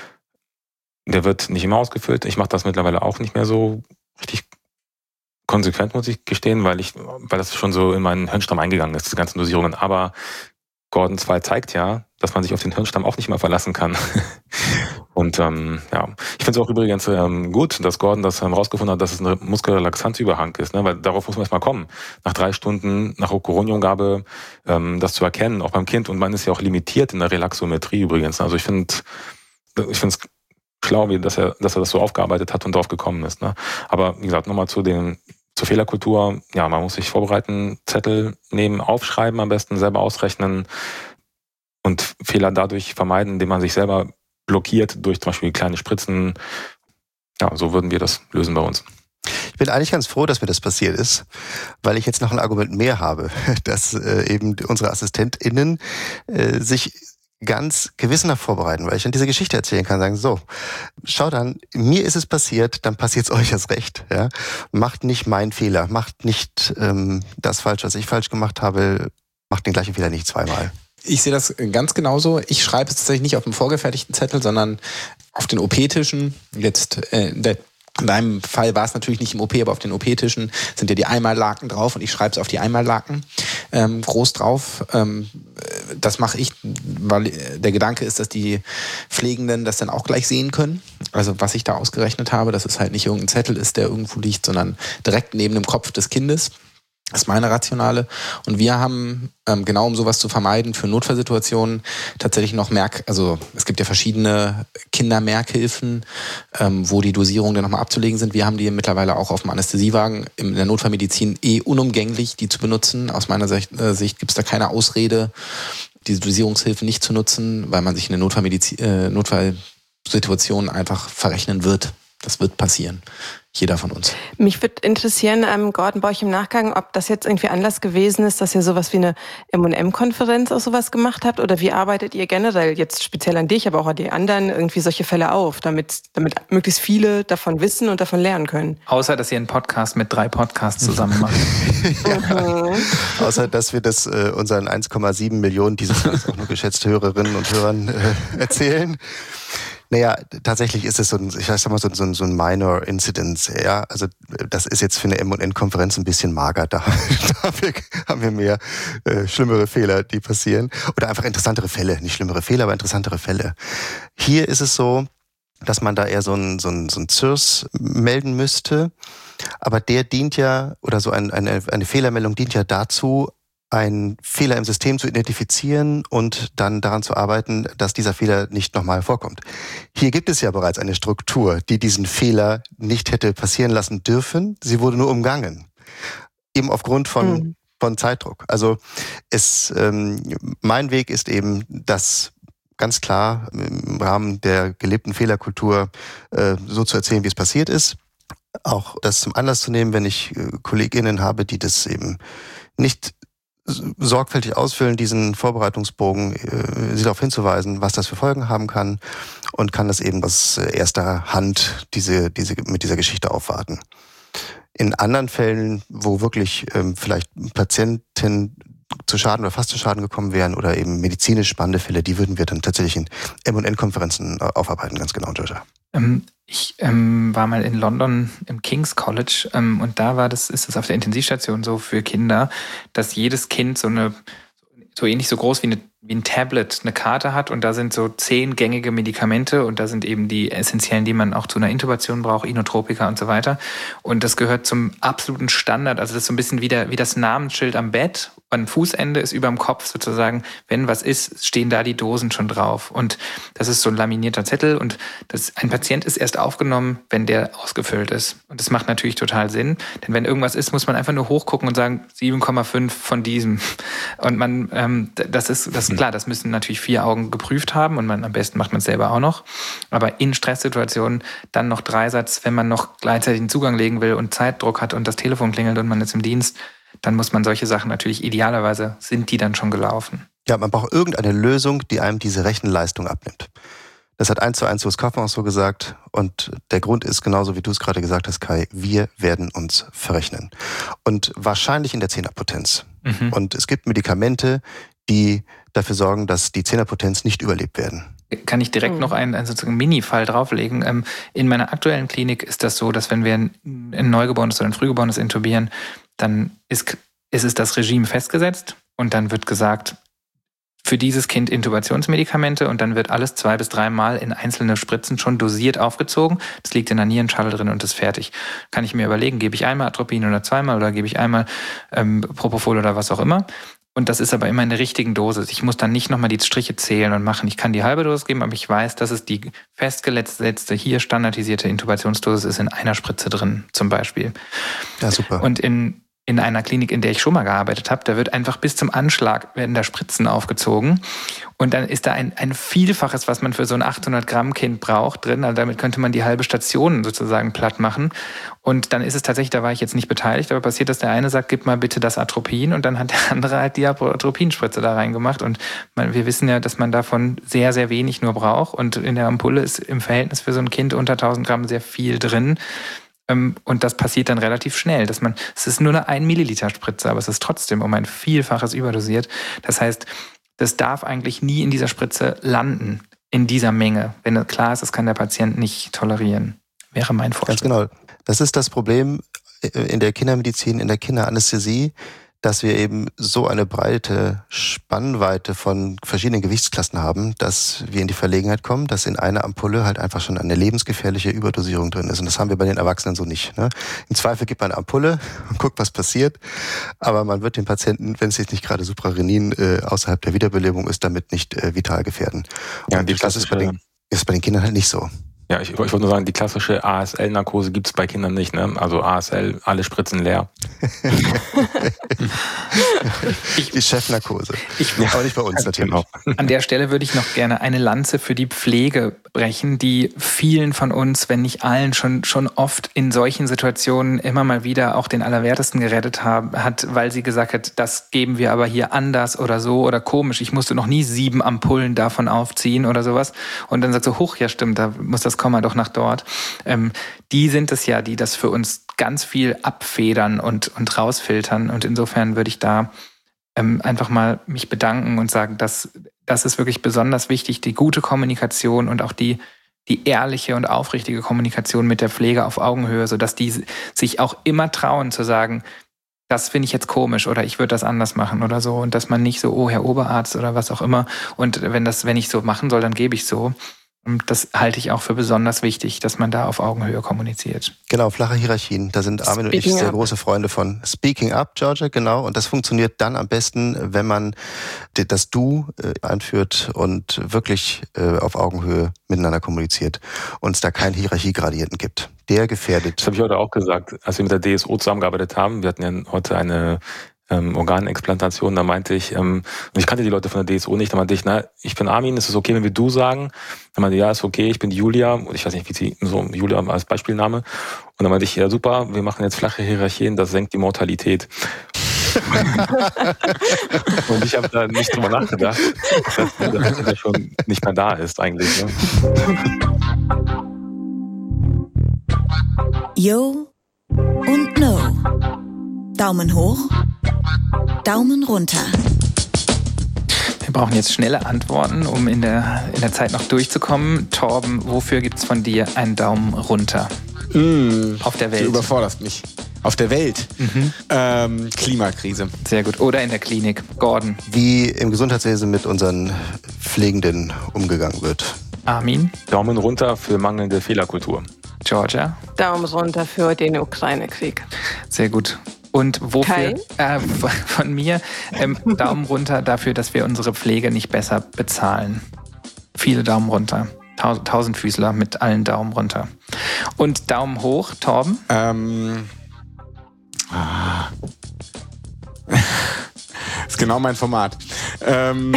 Der wird nicht immer ausgefüllt. Ich mache das mittlerweile auch nicht mehr so richtig konsequent, muss ich gestehen, weil ich, weil das schon so in meinen Hirnstamm eingegangen ist, diese ganzen Dosierungen. Aber Gordon zwei zeigt ja, dass man sich auf den Hirnstamm auch nicht mehr verlassen kann. Und ähm, ja, ich finde es auch übrigens ähm, gut, dass Gordon das ähm, rausgefunden hat, dass es ein Muskelrelaxanzüberhang ist, ne? Weil darauf muss man erst mal kommen. Nach drei Stunden nach Okoroniongabe ähm, das zu erkennen, auch beim Kind. Und man ist ja auch limitiert in der Relaxometrie übrigens. Also ich finde ich finde es schlau, wie, dass er, dass er das so aufgearbeitet hat und drauf gekommen ist. Ne? Aber wie gesagt, nochmal zu den zur Fehlerkultur. Ja, man muss sich vorbereiten, Zettel nehmen, aufschreiben am besten, selber ausrechnen und Fehler dadurch vermeiden, indem man sich selber blockiert durch zum Beispiel kleine Spritzen. Ja, so würden wir das lösen bei uns. Ich bin eigentlich ganz froh, dass mir das passiert ist, weil ich jetzt noch ein Argument mehr habe, dass äh, eben unsere AssistentInnen äh, sich ganz gewissenhaft vorbereiten, weil ich dann diese Geschichte erzählen kann, sagen, so, schaut an, mir ist es passiert, dann passiert es euch erst recht. Ja? Macht nicht meinen Fehler, macht nicht ähm, das falsch, was ich falsch gemacht habe, macht den gleichen Fehler nicht zweimal. Ich sehe das ganz genauso. Ich schreibe es tatsächlich nicht auf dem vorgefertigten Zettel, sondern auf den O P-Tischen. Jetzt äh, der In deinem Fall war es natürlich nicht im O P, aber auf den O P-Tischen sind ja die Einmallaken drauf und ich schreibe es auf die Einmallaken ähm, groß drauf. Ähm, das mache ich, weil der Gedanke ist, dass die Pflegenden das dann auch gleich sehen können. Also was ich da ausgerechnet habe, dass es halt nicht irgendein Zettel ist, der irgendwo liegt, sondern direkt neben dem Kopf des Kindes. Das ist meine Rationale. Und wir haben, ähm, genau um sowas zu vermeiden, für Notfallsituationen tatsächlich noch Merk, also es gibt ja verschiedene Kindermerkhilfen, ähm, wo die Dosierungen dann nochmal abzulegen sind. Wir haben die mittlerweile auch auf dem Anästhesiewagen in der Notfallmedizin eh unumgänglich, die zu benutzen. Aus meiner Sicht, äh, Sicht gibt es da keine Ausrede, diese Dosierungshilfe nicht zu nutzen, weil man sich in der Notfallmedizin, äh, Notfallsituation einfach verrechnen wird. Das wird passieren. Jeder von uns. Mich würde interessieren, ähm, Gordon, bei euch im Nachgang, ob das jetzt irgendwie Anlass gewesen ist, dass ihr sowas wie eine M und M-Konferenz auch sowas gemacht habt, oder wie arbeitet ihr generell jetzt speziell an dich, aber auch an die anderen irgendwie solche Fälle auf, damit, damit möglichst viele davon wissen und davon lernen können? Außer, dass ihr einen Podcast mit drei Podcasts zusammen macht. ja. mhm. Außer, dass wir das äh, unseren eins Komma sieben Millionen, dieses auch nur geschätzte Hörerinnen und Hörern äh, erzählen. Naja, tatsächlich ist es so ein, ich sag mal, so ein, so ein Minor Incident, ja. Also, das ist jetzt für eine M und N-Konferenz ein bisschen mager. Da, da haben wir mehr äh, schlimmere Fehler, die passieren. Oder einfach interessantere Fälle. Nicht schlimmere Fehler, aber interessantere Fälle. Hier ist es so, dass man da eher so ein, so ein, so ein C I R S melden müsste. Aber der dient ja, oder so ein, eine, eine Fehlermeldung dient ja dazu, einen Fehler im System zu identifizieren und dann daran zu arbeiten, dass dieser Fehler nicht nochmal vorkommt. Hier gibt es ja bereits eine Struktur, die diesen Fehler nicht hätte passieren lassen dürfen. Sie wurde nur umgangen. Eben aufgrund von, mhm. von Zeitdruck. Also es, ähm, mein Weg ist eben, das ganz klar im Rahmen der gelebten Fehlerkultur äh, so zu erzählen, wie es passiert ist. Auch das zum Anlass zu nehmen, wenn ich äh, KollegInnen habe, die das eben nicht sorgfältig ausfüllen, diesen Vorbereitungsbogen, äh, sie darauf hinzuweisen, was das für Folgen haben kann, und kann das eben aus erster Hand diese, diese, mit dieser Geschichte aufwarten. In anderen Fällen, wo wirklich ähm, vielleicht Patienten zu Schaden oder fast zu Schaden gekommen wären oder eben medizinisch spannende Fälle, die würden wir dann tatsächlich in M und N-Konferenzen aufarbeiten, ganz genau, Joja. Ähm, ich ähm, war mal in London im King's College ähm, und da war das, ist das auf der Intensivstation so für Kinder, dass jedes Kind so eine, so ähnlich so groß wie eine wie ein Tablet eine Karte hat und da sind so zehn gängige Medikamente und da sind eben die essentiellen, die man auch zu einer Intubation braucht, Inotropika und so weiter. Und das gehört zum absoluten Standard. Also das ist so ein bisschen wie, der, wie das Namensschild am Bett. Ein Fußende ist über dem Kopf sozusagen. Wenn was ist, stehen da die Dosen schon drauf. Und das ist so ein laminierter Zettel und das, ein Patient ist erst aufgenommen, wenn der ausgefüllt ist. Und das macht natürlich total Sinn, denn wenn irgendwas ist, muss man einfach nur hochgucken und sagen, sieben Komma fünf von diesem. Und man, ähm, das ist, das klar, das müssen natürlich vier Augen geprüft haben und man, am besten macht man es selber auch noch. Aber in Stresssituationen dann noch Dreisatz, wenn man noch gleichzeitig einen Zugang legen will und Zeitdruck hat und das Telefon klingelt und man ist im Dienst, dann muss man solche Sachen natürlich, idealerweise sind die dann schon gelaufen. Ja, man braucht irgendeine Lösung, die einem diese Rechenleistung abnimmt. Das hat eins zu eins Urs Kaufmann auch so gesagt und der Grund ist genauso, wie du es gerade gesagt hast, Kai, wir werden uns verrechnen. Und wahrscheinlich in der Zehnerpotenz. Mhm. Und es gibt Medikamente, die dafür sorgen, dass die Zehnerpotenz nicht überlebt werden. Kann ich direkt mhm. noch einen, einen sozusagen Mini-Fall drauflegen. In meiner aktuellen Klinik ist das so, dass wenn wir ein, ein Neugeborenes oder ein Frühgeborenes intubieren, dann ist, ist es das Regime festgesetzt und dann wird gesagt, für dieses Kind Intubationsmedikamente und dann wird alles zwei bis dreimal in einzelne Spritzen schon dosiert aufgezogen. Das liegt in der Nierenschale drin und ist fertig. Kann ich mir überlegen, gebe ich einmal Atropin oder zweimal oder gebe ich einmal ähm, Propofol oder was auch immer. Und das ist aber immer in der richtigen Dosis. Ich muss dann nicht nochmal die Striche zählen und machen. Ich kann die halbe Dosis geben, aber ich weiß, dass es die festgesetzte, hier standardisierte Intubationsdosis ist in einer Spritze drin, zum Beispiel. Ja, super. Und in In einer Klinik, in der ich schon mal gearbeitet habe, da wird einfach bis zum Anschlag werden da Spritzen aufgezogen. Und dann ist da ein, ein Vielfaches, was man für so ein achthundert Gramm Kind braucht, drin. Also damit könnte man die halbe Station sozusagen platt machen. Und dann ist es tatsächlich, da war ich jetzt nicht beteiligt, aber passiert, dass der eine sagt, gib mal bitte das Atropin. Und dann hat der andere halt die Atropinspritze da reingemacht. Und man, wir wissen ja, dass man davon sehr, sehr wenig nur braucht. Und in der Ampulle ist im Verhältnis für so ein Kind unter tausend Gramm sehr viel drin. Und das passiert dann relativ schnell, dass man, es ist nur eine ein Milliliter Spritze, aber es ist trotzdem um ein Vielfaches überdosiert. Das heißt, das darf eigentlich nie in dieser Spritze landen, in dieser Menge. Wenn klar ist, das kann der Patient nicht tolerieren. Wäre mein Vorschlag. Ganz genau. Das ist das Problem in der Kindermedizin, in der Kinderanästhesie, dass wir eben so eine breite Spannweite von verschiedenen Gewichtsklassen haben, dass wir in die Verlegenheit kommen, dass in einer Ampulle halt einfach schon eine lebensgefährliche Überdosierung drin ist. Und das haben wir bei den Erwachsenen so nicht. Ne? Im Zweifel gibt man eine Ampulle und guckt, was passiert. Aber man wird den Patienten, wenn es jetzt nicht gerade Suprarenin äh, außerhalb der Wiederbelebung ist, damit nicht äh, vital gefährden. Und ja, das ist bei, den, ist bei den Kindern halt nicht so. Ja, ich, ich wollte nur sagen, die klassische A S L-Narkose gibt es bei Kindern nicht. Ne? Also A S L, alle Spritzen leer. Die Chefnarkose. Ich, Aber nicht bei uns natürlich. Genau. An der Stelle würde ich noch gerne eine Lanze für die Pflege brechen, die vielen von uns, wenn nicht allen, schon, schon oft in solchen Situationen immer mal wieder auch den Allerwertesten gerettet haben, hat, weil sie gesagt hat, das geben wir aber hier anders oder so oder komisch. Ich musste noch nie sieben Ampullen davon aufziehen oder sowas. Und dann sagt so, huch, ja stimmt, da muss das Komma doch nach dort. Ähm, die sind es ja, die das für uns ganz viel abfedern und, und rausfiltern. Und insofern würde ich da ähm, einfach mal mich bedanken und sagen, dass das ist wirklich besonders wichtig, die gute Kommunikation und auch die, die ehrliche und aufrichtige Kommunikation mit der Pflege auf Augenhöhe, sodass die sich auch immer trauen zu sagen, das finde ich jetzt komisch oder ich würde das anders machen oder so. Und dass man nicht so, oh, Herr Oberarzt oder was auch immer. Und wenn das, wenn ich so machen soll, dann gebe ich so. Das halte ich auch für besonders wichtig, dass man da auf Augenhöhe kommuniziert. Genau, flache Hierarchien. Da sind Armin und ich sehr große Freunde von. Speaking up, Georgia, genau. Und das funktioniert dann am besten, wenn man das Du einführt und wirklich auf Augenhöhe miteinander kommuniziert und es da keinen Hierarchiegradierten gibt. Der gefährdet. Das habe ich heute auch gesagt, als wir mit der D S O zusammengearbeitet haben. Wir hatten ja heute eine Ähm, Organexplantation, da meinte ich, ähm, und ich kannte die Leute von der D S O nicht, da meinte ich, na, ich bin Armin, ist es okay, wenn wir du sagen? Dann meinte ich, ja, ist okay, ich bin die Julia, und ich weiß nicht, wie sie, so Julia als Beispielname. Und dann meinte ich, ja super, wir machen jetzt flache Hierarchien, das senkt die Mortalität. Und ich habe da nicht drüber nachgedacht, dass der schon nicht mehr da ist eigentlich. Ne? Yo und No. Daumen hoch, Daumen runter. Wir brauchen jetzt schnelle Antworten, um in der, in der Zeit noch durchzukommen. Torben, wofür gibt es von dir einen Daumen runter? Mm, Auf der Welt. Du überforderst mich. Auf der Welt? Mhm. Ähm, Klimakrise. Sehr gut. Oder in der Klinik. Gordon. Wie im Gesundheitswesen mit unseren Pflegenden umgegangen wird. Armin. Daumen runter für mangelnde Fehlerkultur. Georgia. Daumen runter für den Ukraine-Krieg. Sehr gut. Und wofür? Äh, von mir ähm, Daumen runter dafür, dass wir unsere Pflege nicht besser bezahlen. Viele Daumen runter. Taus- Tausendfüßler mit allen Daumen runter. Und Daumen hoch, Torben? Ähm. Ah. Ist genau mein Format. Ähm.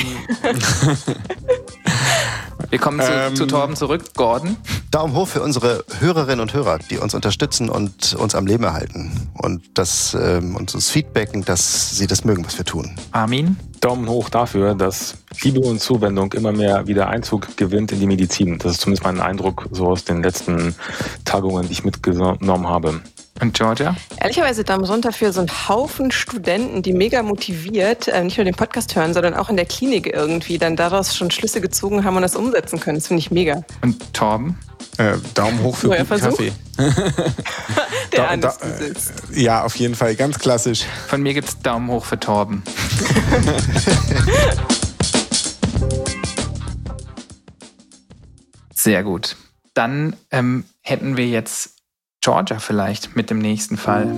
Wir kommen zu, ähm, zu Torben zurück. Gordon? Daumen hoch für unsere Hörerinnen und Hörer, die uns unterstützen und uns am Leben erhalten. Und das, ähm, uns das Feedbacken, dass sie das mögen, was wir tun. Armin? Daumen hoch dafür, dass Liebe und Zuwendung immer mehr wieder Einzug gewinnt in die Medizin. Das ist zumindest mein Eindruck so aus den letzten Tagungen, die ich mitgenommen habe. Und Georgia? Ehrlicherweise Daumen runter für so einen Haufen Studenten, die mega motiviert, äh, nicht nur den Podcast hören, sondern auch in der Klinik irgendwie dann daraus schon Schlüsse gezogen haben und das umsetzen können. Das finde ich mega. Und Torben? Äh, Daumen hoch für Neuer guten Versuch? Kaffee. Der da, an da, du sitzt. äh, Ja, auf jeden Fall, ganz klassisch. Von mir gibt's Daumen hoch für Torben. Sehr gut. Dann ähm, hätten wir jetzt Georgia vielleicht mit dem nächsten Fall.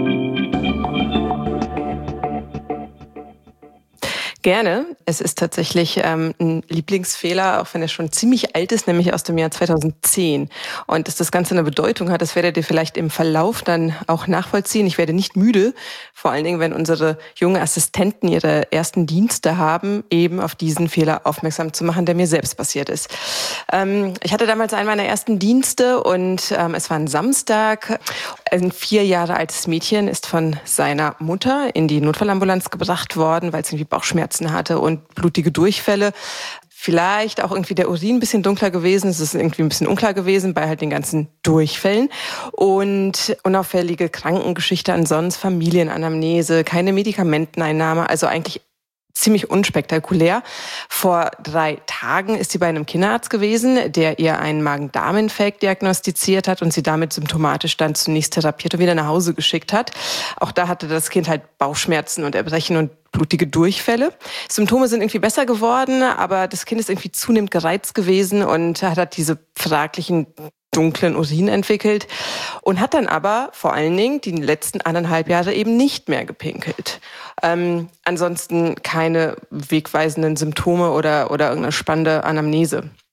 Gerne. Es ist tatsächlich ähm, ein Lieblingsfehler, auch wenn er schon ziemlich alt ist, nämlich aus dem Jahr zweitausendzehn. Und dass das Ganze eine Bedeutung hat, das werdet ihr vielleicht im Verlauf dann auch nachvollziehen. Ich werde nicht müde, vor allen Dingen, wenn unsere jungen Assistenten ihre ersten Dienste haben, eben auf diesen Fehler aufmerksam zu machen, der mir selbst passiert ist. Ähm, ich hatte damals einen meiner ersten Dienste und ähm, es war ein Samstag. Ein vier Jahre altes Mädchen ist von seiner Mutter in die Notfallambulanz gebracht worden, weil es irgendwie Bauchschmerzen hatte und blutige Durchfälle. Vielleicht auch irgendwie der Urin ein bisschen dunkler gewesen. Es ist irgendwie ein bisschen unklar gewesen bei halt den ganzen Durchfällen. Und unauffällige Krankengeschichte ansonsten, Familienanamnese, keine Medikamenteneinnahme. Also eigentlich ziemlich unspektakulär. Vor drei Tagen ist sie bei einem Kinderarzt gewesen, der ihr einen Magen-Darm-Infekt diagnostiziert hat und sie damit symptomatisch dann zunächst therapiert und wieder nach Hause geschickt hat. Auch da hatte das Kind halt Bauchschmerzen und Erbrechen und blutige Durchfälle. Symptome sind irgendwie besser geworden, aber das Kind ist irgendwie zunehmend gereizt gewesen und hat, hat diese fraglichen dunklen Urin entwickelt und hat dann aber vor allen Dingen die letzten anderthalb Jahre eben nicht mehr gepinkelt. Ähm, ansonsten keine wegweisenden Symptome oder, oder irgendeine spannende Anamnese.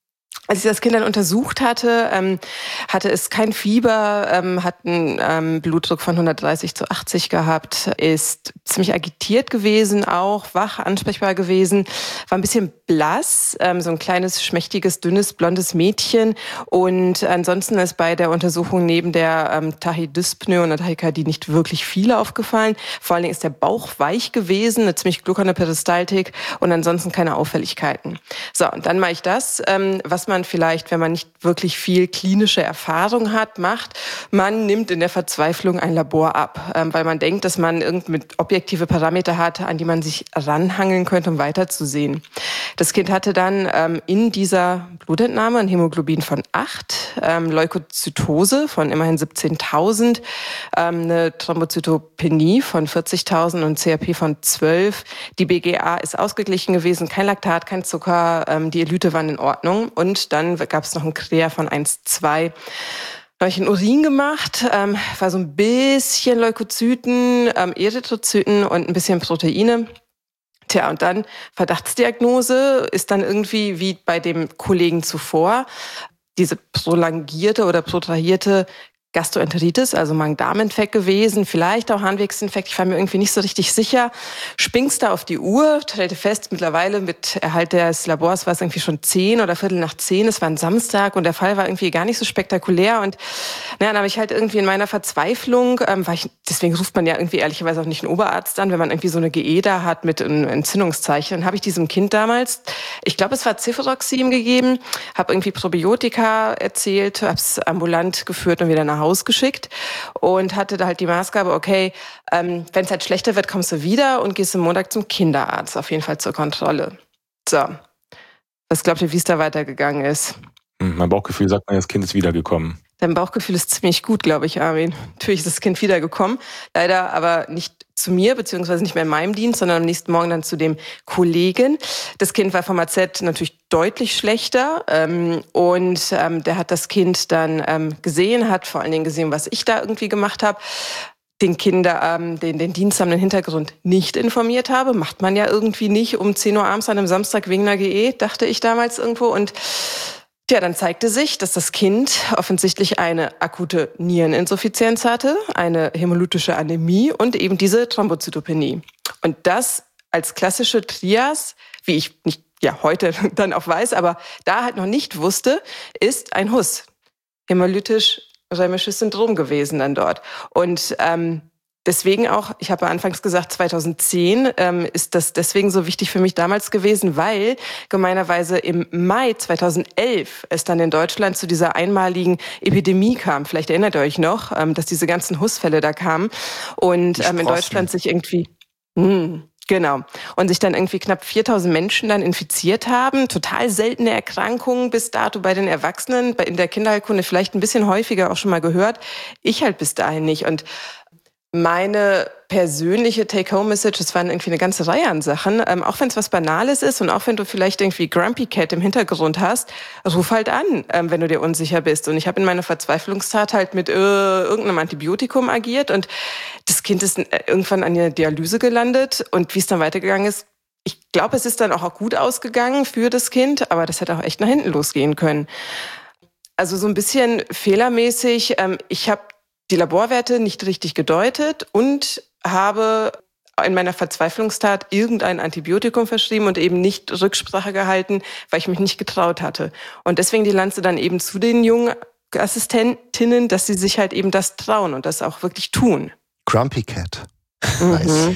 Als ich das Kind dann untersucht hatte, ähm, hatte es kein Fieber, ähm, hat einen ähm, Blutdruck von hundertdreißig zu achtzig gehabt, ist ziemlich agitiert gewesen, auch wach, ansprechbar gewesen, war ein bisschen blass, ähm, so ein kleines, schmächtiges, dünnes, blondes Mädchen. Und ansonsten ist bei der Untersuchung neben der ähm, Tachydyspnoe und der Tachykardie nicht wirklich viel aufgefallen. Vor allen Dingen ist der Bauch weich gewesen, eine ziemlich gluckerne Peristaltik und ansonsten keine Auffälligkeiten. So, und dann mache ich das, ähm, was man vielleicht, wenn man nicht wirklich viel klinische Erfahrung hat, macht. Man nimmt in der Verzweiflung ein Labor ab, ähm, weil man denkt, dass man irgendwie objektive Parameter hat, an die man sich ranhangeln könnte, um weiterzusehen. Das Kind hatte dann ähm, in dieser Blutentnahme ein Hämoglobin von acht, ähm, Leukozytose von immerhin siebzehntausend, ähm, eine Thrombozytopenie von vierzigtausend und C R P von zwölf. Die B G A ist ausgeglichen gewesen, kein Laktat, kein Zucker, ähm, die Elyte waren in Ordnung und dann gab es noch ein Krea von eins Komma zwei. Da habe ich einen Urin gemacht, ähm, war so ein bisschen Leukozyten, ähm, Erythrozyten und ein bisschen Proteine. Tja, und dann Verdachtsdiagnose ist dann irgendwie wie bei dem Kollegen zuvor diese prolongierte oder protrahierte Gastroenteritis, also Magen-Darm-Infekt gewesen, vielleicht auch Harnwegsinfekt, ich war mir irgendwie nicht so richtig sicher. Springst da auf die Uhr, stellte fest, mittlerweile mit Erhalt des Labors war es irgendwie schon zehn oder Viertel nach zehn, es war ein Samstag und der Fall war irgendwie gar nicht so spektakulär und naja, dann habe ich halt irgendwie in meiner Verzweiflung, ähm, war ich, deswegen ruft man ja irgendwie ehrlicherweise auch nicht einen Oberarzt an, wenn man irgendwie so eine G E da hat mit einem Entzündungszeichen, dann habe ich diesem Kind damals, ich glaube es war Cefuroxim gegeben, habe irgendwie Probiotika erzählt, habe es ambulant geführt und wieder nach Haus geschickt und hatte da halt die Maßgabe, okay, ähm, wenn es halt schlechter wird, kommst du wieder und gehst am Montag zum Kinderarzt, auf jeden Fall zur Kontrolle. So, was glaubt ihr, wie es da weitergegangen ist? Mein Bauchgefühl sagt mir, das Kind ist wiedergekommen. Dein Bauchgefühl ist ziemlich gut, glaube ich, Armin. Natürlich ist das Kind wiedergekommen, leider aber nicht zu mir, beziehungsweise nicht mehr in meinem Dienst, sondern am nächsten Morgen dann zu dem Kollegen. Das Kind war vom A Z natürlich deutlich schlechter ähm, und ähm, der hat das Kind dann ähm, gesehen, hat vor allen Dingen gesehen, was ich da irgendwie gemacht habe. Den Kinder, ähm, den, den diensthabenden Hintergrund nicht informiert habe. Macht man ja irgendwie nicht um zehn Uhr abends an einem Samstag wegen einer G E, dachte ich damals irgendwo. Und ja, dann zeigte sich, dass das Kind offensichtlich eine akute Niereninsuffizienz hatte, eine hämolytische Anämie und eben diese Thrombozytopenie. Und das als klassische Trias, wie ich nicht ja heute dann auch weiß, aber da halt noch nicht wusste, ist ein H U S, hämolytisch-rheumisches Syndrom gewesen dann dort. Und ähm, deswegen auch, ich habe anfangs gesagt, zweitausendzehn ähm, ist das deswegen so wichtig für mich damals gewesen, weil gemeinerweise im Mai zweitausendelf es dann in Deutschland zu dieser einmaligen Epidemie kam. Vielleicht erinnert ihr euch noch, ähm, dass diese ganzen H U S-Fälle da kamen und ähm, in Deutschland sich irgendwie... Mh, Genau. Und sich dann irgendwie knapp viertausend Menschen dann infiziert haben. Total seltene Erkrankungen bis dato bei den Erwachsenen, in der Kinderheilkunde vielleicht ein bisschen häufiger auch schon mal gehört. Ich halt bis dahin nicht. Und meine persönliche Take-Home-Message, es waren irgendwie eine ganze Reihe an Sachen, ähm, auch wenn es was Banales ist und auch wenn du vielleicht irgendwie Grumpy Cat im Hintergrund hast, ruf halt an, ähm, wenn du dir unsicher bist. Und ich habe in meiner Verzweiflungstat halt mit äh, irgendeinem Antibiotikum agiert und das Kind ist irgendwann an der Dialyse gelandet und wie es dann weitergegangen ist, ich glaube, es ist dann auch gut ausgegangen für das Kind, aber das hätte auch echt nach hinten losgehen können. Also so ein bisschen fehlermäßig, ähm, ich habe die Laborwerte nicht richtig gedeutet und habe in meiner Verzweiflungstat irgendein Antibiotikum verschrieben und eben nicht Rücksprache gehalten, weil ich mich nicht getraut hatte. Und deswegen die Lanze dann eben zu den jungen Assistentinnen, dass sie sich halt eben das trauen und das auch wirklich tun. Grumpy Cat. Mhm. Nice.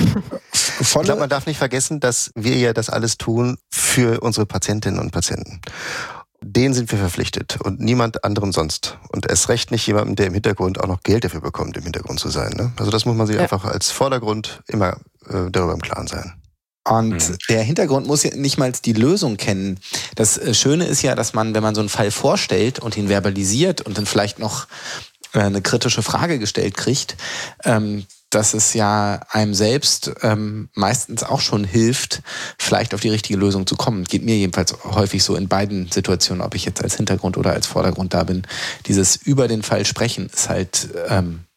Ich glaube, man darf nicht vergessen, dass wir ja das alles tun für unsere Patientinnen und Patienten. Denen sind wir verpflichtet und niemand anderem sonst. Und erst recht nicht jemandem, der im Hintergrund auch noch Geld dafür bekommt, im Hintergrund zu sein. Ne? Also das muss man sich ja. einfach als Vordergrund immer äh, darüber im Klaren sein. Und mhm. der Hintergrund muss ja nicht mal die Lösung kennen. Das Schöne ist ja, dass man, wenn man so einen Fall vorstellt und ihn verbalisiert und dann vielleicht noch eine kritische Frage gestellt kriegt, ähm, dass es ja einem selbst ähm, meistens auch schon hilft, vielleicht auf die richtige Lösung zu kommen. Geht mir jedenfalls häufig so in beiden Situationen, ob ich jetzt als Hintergrund oder als Vordergrund da bin. Dieses über den Fall sprechen ist halt ähm,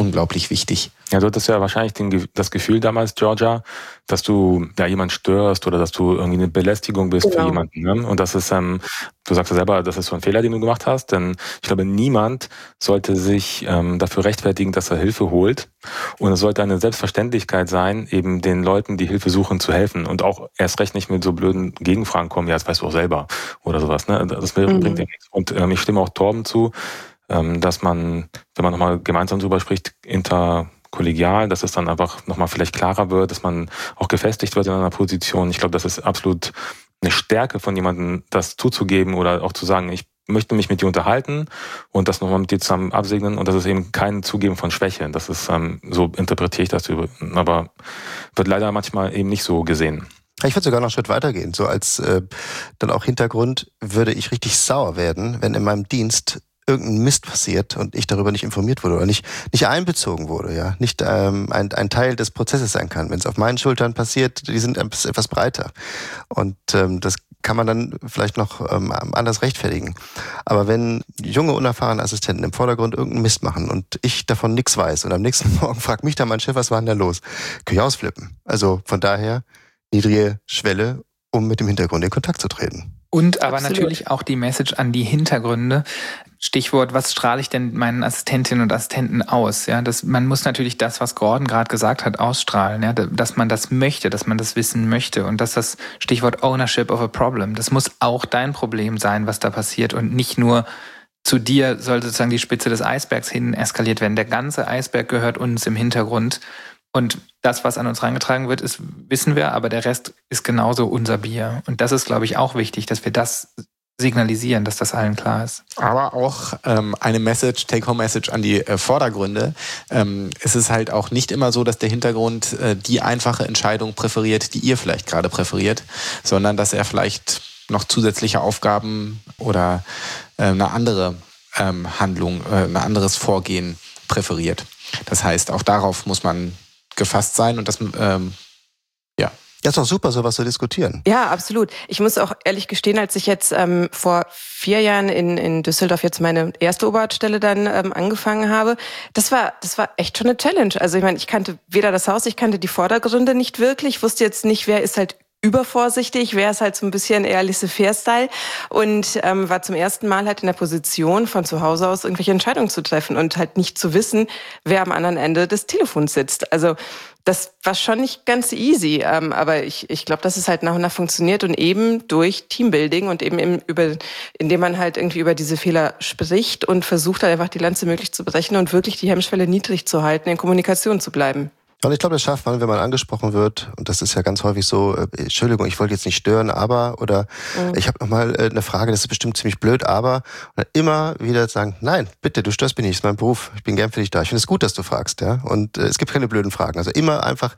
unglaublich wichtig. Ja, du hattest ja wahrscheinlich den, das Gefühl damals, Georgia, dass du ja jemanden störst oder dass du irgendwie eine Belästigung bist genau. für jemanden. Ne? Und das ist, ähm, du sagst ja selber, das ist so ein Fehler, den du gemacht hast, denn ich glaube, niemand sollte sich ähm, dafür rechtfertigen, dass er Hilfe holt. Und es sollte eine Selbstverständlichkeit sein, eben den Leuten, die Hilfe suchen, zu helfen. Und auch erst recht nicht mit so blöden Gegenfragen kommen, ja, das weißt du auch selber oder sowas. Ne? Das mhm. bringt ja nichts. Und ähm, ich stimme auch Torben zu, ähm, dass man, wenn man nochmal gemeinsam drüber spricht, inter kollegial, dass es dann einfach nochmal vielleicht klarer wird, dass man auch gefestigt wird in einer Position. Ich glaube, das ist absolut eine Stärke von jemandem, das zuzugeben oder auch zu sagen, ich möchte mich mit dir unterhalten und das nochmal mit dir zusammen absegnen, und das ist eben kein Zugeben von Schwäche. Das ist, ähm, so interpretiere ich das, aber wird leider manchmal eben nicht so gesehen. Ich würde sogar noch einen Schritt weitergehen. So als äh, dann auch Hintergrund würde ich richtig sauer werden, wenn in meinem Dienst irgendein Mist passiert und ich darüber nicht informiert wurde oder nicht nicht einbezogen wurde, ja, nicht ähm, ein, ein Teil des Prozesses sein kann. Wenn es auf meinen Schultern passiert, die sind etwas breiter und ähm, das kann man dann vielleicht noch ähm, anders rechtfertigen. Aber wenn junge, unerfahrene Assistenten im Vordergrund irgendeinen Mist machen und ich davon nichts weiß und am nächsten Morgen fragt mich dann mein Chef, was war denn da los? Kann ich ausflippen. Also von daher niedrige Schwelle, um mit dem Hintergrund in Kontakt zu treten. Und aber Absolut. Natürlich auch die Message an die Hintergründe. Stichwort, was strahle ich denn meinen Assistentinnen und Assistenten aus? Ja, das, man muss natürlich das, was Gordon gerade gesagt hat, ausstrahlen. Ja, dass man das möchte, dass man das wissen möchte. Und dass das Stichwort Ownership of a Problem, das muss auch dein Problem sein, was da passiert. Und nicht nur zu dir soll sozusagen die Spitze des Eisbergs hin eskaliert werden. Der ganze Eisberg gehört uns im Hintergrund. Und das, was an uns reingetragen wird, ist, wissen wir, aber der Rest ist genauso unser Bier. Und das ist, glaube ich, auch wichtig, dass wir das signalisieren, dass das allen klar ist. Aber auch ähm, eine Message, Take-Home-Message an die äh, Vordergründe. Ähm, es ist halt auch nicht immer so, dass der Hintergrund äh, die einfache Entscheidung präferiert, die ihr vielleicht gerade präferiert, sondern dass er vielleicht noch zusätzliche Aufgaben oder äh, eine andere ähm, Handlung, äh, ein anderes Vorgehen präferiert. Das heißt, auch darauf muss man gefasst sein und das, ähm, ja. Ja, ist doch super, sowas zu diskutieren. Ja, absolut. Ich muss auch ehrlich gestehen, als ich jetzt ähm, vor vier Jahren in, in Düsseldorf jetzt meine erste Oberstelle dann ähm, angefangen habe, das war, das war echt schon eine Challenge. Also ich meine, ich kannte weder das Haus, ich kannte die Vordergründe nicht wirklich, wusste jetzt nicht, wer ist halt übervorsichtig, wäre es halt so ein bisschen eher laissez-faire-Style und ähm, war zum ersten Mal halt in der Position, von zu Hause aus irgendwelche Entscheidungen zu treffen und halt nicht zu wissen, wer am anderen Ende des Telefons sitzt. Also das war schon nicht ganz easy, ähm, aber ich, ich glaube, dass es halt nach und nach funktioniert und eben durch Teambuilding und eben im, über, indem man halt irgendwie über diese Fehler spricht und versucht halt einfach die Lanze möglich zu brechen und wirklich die Hemmschwelle niedrig zu halten, in Kommunikation zu bleiben. Und ich glaube, das schafft man, wenn man angesprochen wird, und das ist ja ganz häufig so, äh, Entschuldigung, ich wollte jetzt nicht stören, aber, oder mhm. ich habe nochmal äh, eine Frage, das ist bestimmt ziemlich blöd, aber, und dann immer wieder sagen, nein, bitte, du störst mich nicht, das ist mein Beruf, ich bin gern für dich da. Ich finde es gut, dass du fragst, ja, und äh, es gibt keine blöden Fragen. Also immer einfach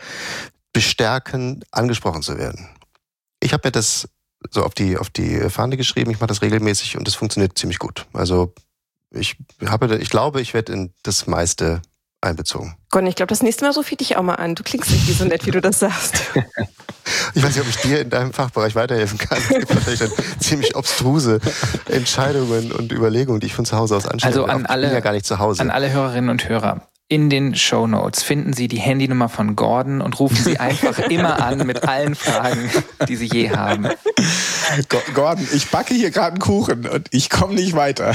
bestärken, angesprochen zu werden. Ich habe mir das so auf die, auf die Fahne geschrieben, ich mache das regelmäßig und das funktioniert ziemlich gut. Also ich habe, ich glaube, ich werde in das meiste einbezogen. Gordon, ich glaube, das nächste Mal rufe ich dich auch mal an. Du klingst nicht so nett, wie du das sagst. Ich weiß nicht, ob ich dir in deinem Fachbereich weiterhelfen kann. Es gibt wahrscheinlich dann ziemlich obstruse Entscheidungen und Überlegungen, die ich von zu Hause aus anstelle. Also an alle, ich bin ja gar nicht zu Hause. An alle Hörerinnen und Hörer. In den Shownotes finden Sie die Handynummer von Gordon und rufen Sie einfach immer an mit allen Fragen, die Sie je haben. Gordon, ich backe hier gerade einen Kuchen und ich komme nicht weiter.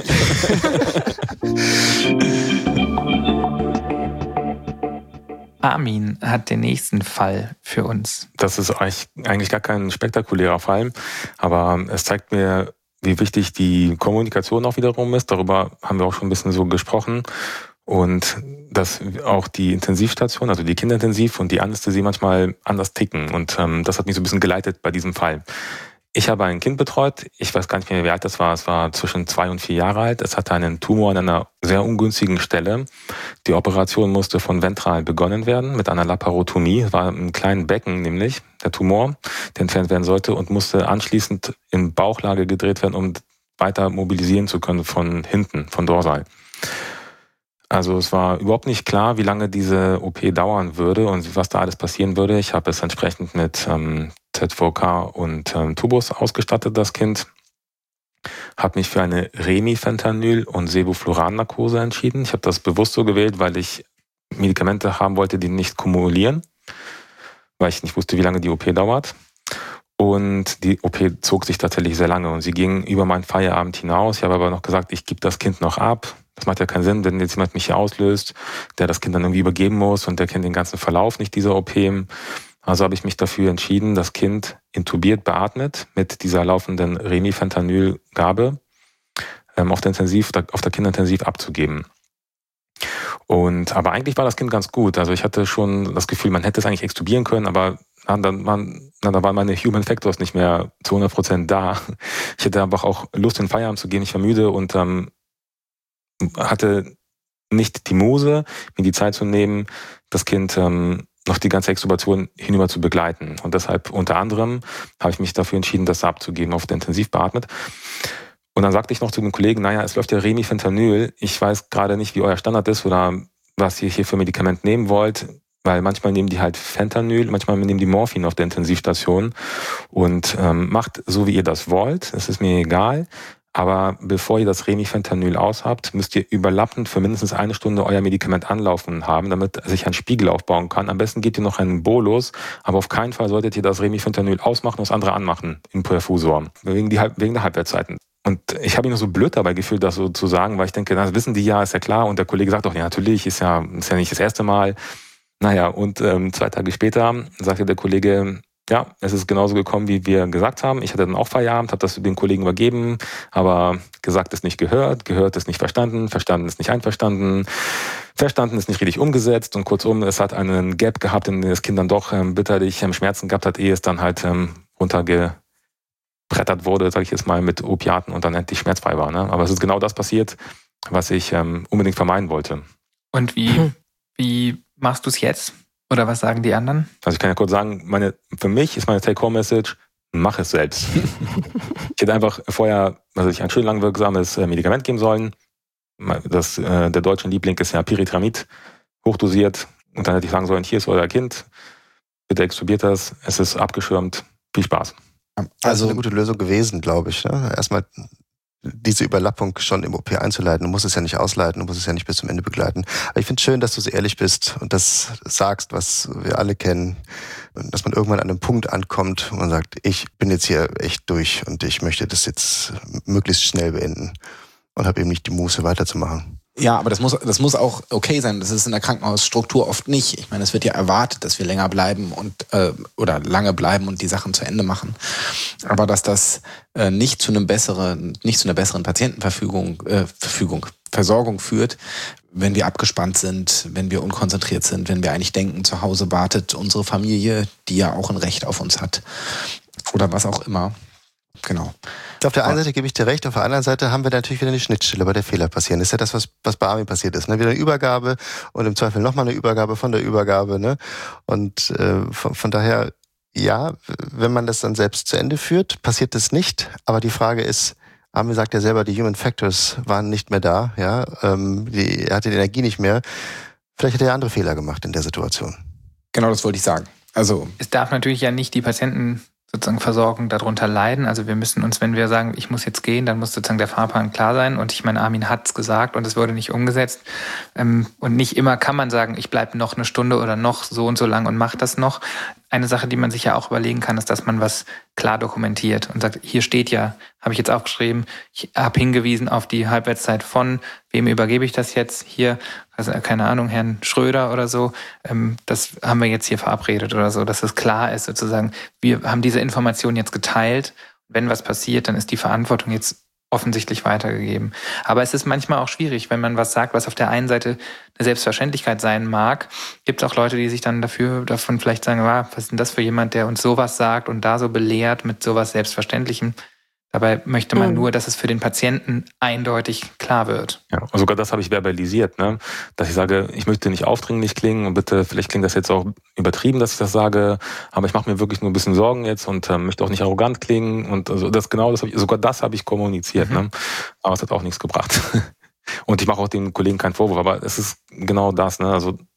Armin hat den nächsten Fall für uns. Das ist eigentlich gar kein spektakulärer Fall, aber es zeigt mir, wie wichtig die Kommunikation auch wiederum ist. Darüber haben wir auch schon ein bisschen so gesprochen. Und dass auch die Intensivstation, also die Kinderintensiv und die Anästhesie manchmal anders ticken. Und ähm, das hat mich so ein bisschen geleitet bei diesem Fall. Ich habe ein Kind betreut, ich weiß gar nicht mehr, wie alt das war, es war zwischen zwei und vier Jahre alt. Es hatte einen Tumor an einer sehr ungünstigen Stelle. Die Operation musste von ventral begonnen werden mit einer Laparotomie. Es war im kleinen Becken nämlich, der Tumor, der entfernt werden sollte und musste anschließend in Bauchlage gedreht werden, um weiter mobilisieren zu können von hinten, von dorsal. Also es war überhaupt nicht klar, wie lange diese O P dauern würde und was da alles passieren würde. Ich habe es entsprechend mit ähm, Z V K und ähm, Tubus ausgestattet, das Kind. habe mich für eine Remifentanil- und Sevofluran-Narkose entschieden. Ich habe das bewusst so gewählt, weil ich Medikamente haben wollte, die nicht kumulieren, weil ich nicht wusste, wie lange die O P dauert. Und die O P zog sich tatsächlich sehr lange und sie ging über meinen Feierabend hinaus. Ich habe aber noch gesagt, ich gebe das Kind noch ab. Das macht ja keinen Sinn, wenn jetzt jemand mich hier auslöst, der das Kind dann irgendwie übergeben muss und der kennt den ganzen Verlauf nicht dieser O P. Also habe ich mich dafür entschieden, das Kind intubiert, beatmet mit dieser laufenden Remifentanylgabe ähm, auf der Intensiv, auf der Kinderintensiv abzugeben. Und aber eigentlich war das Kind ganz gut. Also ich hatte schon das Gefühl, man hätte es eigentlich extubieren können, aber na, dann, waren, na, da waren meine Human Factors nicht mehr zu hundert Prozent da. Ich hätte einfach auch Lust, in den Feierabend zu gehen. Ich war müde und ähm, hatte nicht die Muse, mir die Zeit zu nehmen, das Kind ähm, noch die ganze Extubation hinüber zu begleiten. Und deshalb unter anderem habe ich mich dafür entschieden, das abzugeben, auf der Intensiv beatmet. Und dann sagte ich noch zu den Kollegen, naja, es läuft ja Remifentanil. Ich weiß gerade nicht, wie euer Standard ist oder was ihr hier für Medikament nehmen wollt, weil manchmal nehmen die halt Fentanyl, manchmal nehmen die Morphin auf der Intensivstation und ähm, macht so, wie ihr das wollt. Es ist mir egal. Aber bevor ihr das Remifentanil aushabt, müsst ihr überlappend für mindestens eine Stunde euer Medikament anlaufen haben, damit sich ein Spiegel aufbauen kann. Am besten gebt ihr noch einen Bolus, aber auf keinen Fall solltet ihr das Remifentanil ausmachen und das andere anmachen im Perfusor, wegen, die, wegen der Halbwertszeiten. Und ich habe mich nur so blöd dabei gefühlt, das so zu sagen, weil ich denke, das wissen die ja, ist ja klar. Und der Kollege sagt doch, ja natürlich, ist ja, ist ja nicht das erste Mal. Naja, und ähm, zwei Tage später sagte der Kollege, ja, es ist genauso gekommen, wie wir gesagt haben. Ich hatte dann auch Feierabend, habe das den Kollegen übergeben, aber gesagt ist nicht gehört, gehört ist nicht verstanden, verstanden ist nicht einverstanden, verstanden ist nicht richtig umgesetzt und kurzum, es hat einen Gap gehabt, in dem das Kind dann doch ähm, bitterlich ähm, Schmerzen gehabt hat, ehe es dann halt ähm, runtergebrettert wurde, sage ich jetzt mal, mit Opiaten und dann endlich schmerzfrei war. Ne? Aber es ist genau das passiert, was ich ähm, unbedingt vermeiden wollte. Und wie, wie machst du es jetzt? Oder was sagen die anderen? Also ich kann ja kurz sagen, meine, für mich ist meine Take-Home-Message, mach es selbst. Ich hätte einfach vorher, also ich ein schön langwirksames Medikament geben sollen. Das, äh, der deutsche Liebling ist ja Pyritramid, hochdosiert. Und dann hätte ich sagen sollen, hier ist euer Kind, bitte extubiert das, es ist abgeschirmt, viel Spaß. Also, also eine gute Lösung gewesen, glaube ich. Ne? Erstmal diese Überlappung schon im O P einzuleiten. Du musst es ja nicht ausleiten, du musst es ja nicht bis zum Ende begleiten. Aber ich finde es schön, dass du so ehrlich bist und das sagst, was wir alle kennen. Dass man irgendwann an einem Punkt ankommt, wo man sagt, ich bin jetzt hier echt durch und ich möchte das jetzt möglichst schnell beenden und habe eben nicht die Muße weiterzumachen. Ja, aber das muss, das muss auch okay sein. Das ist in der Krankenhausstruktur oft nicht. Ich meine, es wird ja erwartet, dass wir länger bleiben und äh, oder lange bleiben und die Sachen zu Ende machen. Aber dass das äh, nicht zu einem besseren, nicht zu einer besseren Patientenverfügung, äh, Verfügung, Versorgung führt, wenn wir abgespannt sind, wenn wir unkonzentriert sind, wenn wir eigentlich denken, zu Hause wartet unsere Familie, die ja auch ein Recht auf uns hat oder was auch immer. Genau. Auf der einen Seite gebe ich dir recht, auf der anderen Seite haben wir natürlich wieder eine Schnittstelle, bei der Fehler passieren. Das ist ja das, was, was bei Armin passiert ist. Ne? Wieder eine Übergabe und im Zweifel nochmal eine Übergabe von der Übergabe. Ne? Und äh, von, von daher, ja, wenn man das dann selbst zu Ende führt, passiert das nicht. Aber die Frage ist, Armin sagt ja selber, die Human Factors waren nicht mehr da. Ja, ähm, die, er hatte die Energie nicht mehr. Vielleicht hat er ja andere Fehler gemacht in der Situation. Genau, das wollte ich sagen. Also es darf natürlich ja nicht die Patienten sozusagen Versorgung darunter leiden. Also wir müssen uns, wenn wir sagen, ich muss jetzt gehen, dann muss sozusagen der Fahrplan klar sein. Und ich meine, Armin hat es gesagt und es wurde nicht umgesetzt. Und nicht immer kann man sagen, ich bleibe noch eine Stunde oder noch so und so lang und mache das noch. Eine Sache, die man sich ja auch überlegen kann, ist, dass man was klar dokumentiert und sagt, hier steht ja, habe ich jetzt aufgeschrieben, ich habe hingewiesen auf die Halbwertszeit von, wem übergebe ich das jetzt hier, also keine Ahnung, Herrn Schröder oder so, das haben wir jetzt hier verabredet oder so, dass es klar ist sozusagen, wir haben diese Information jetzt geteilt, wenn was passiert, dann ist die Verantwortung jetzt offensichtlich weitergegeben. Aber es ist manchmal auch schwierig, wenn man was sagt, was auf der einen Seite eine Selbstverständlichkeit sein mag, gibt es auch Leute, die sich dann dafür davon vielleicht sagen, ah, was ist denn das für jemand, der uns sowas sagt und da so belehrt mit sowas Selbstverständlichem. Dabei möchte man mhm. nur, dass es für den Patienten eindeutig klar wird. Ja, und sogar das habe ich verbalisiert, ne? Dass ich sage, ich möchte nicht aufdringlich klingen und bitte, vielleicht klingt das jetzt auch übertrieben, dass ich das sage, aber ich mache mir wirklich nur ein bisschen Sorgen jetzt und äh, möchte auch nicht arrogant klingen und also das genau das habe ich, sogar das habe ich kommuniziert, mhm. ne? Aber es hat auch nichts gebracht. Und ich mache auch den Kollegen keinen Vorwurf, aber es ist genau das, ne? Also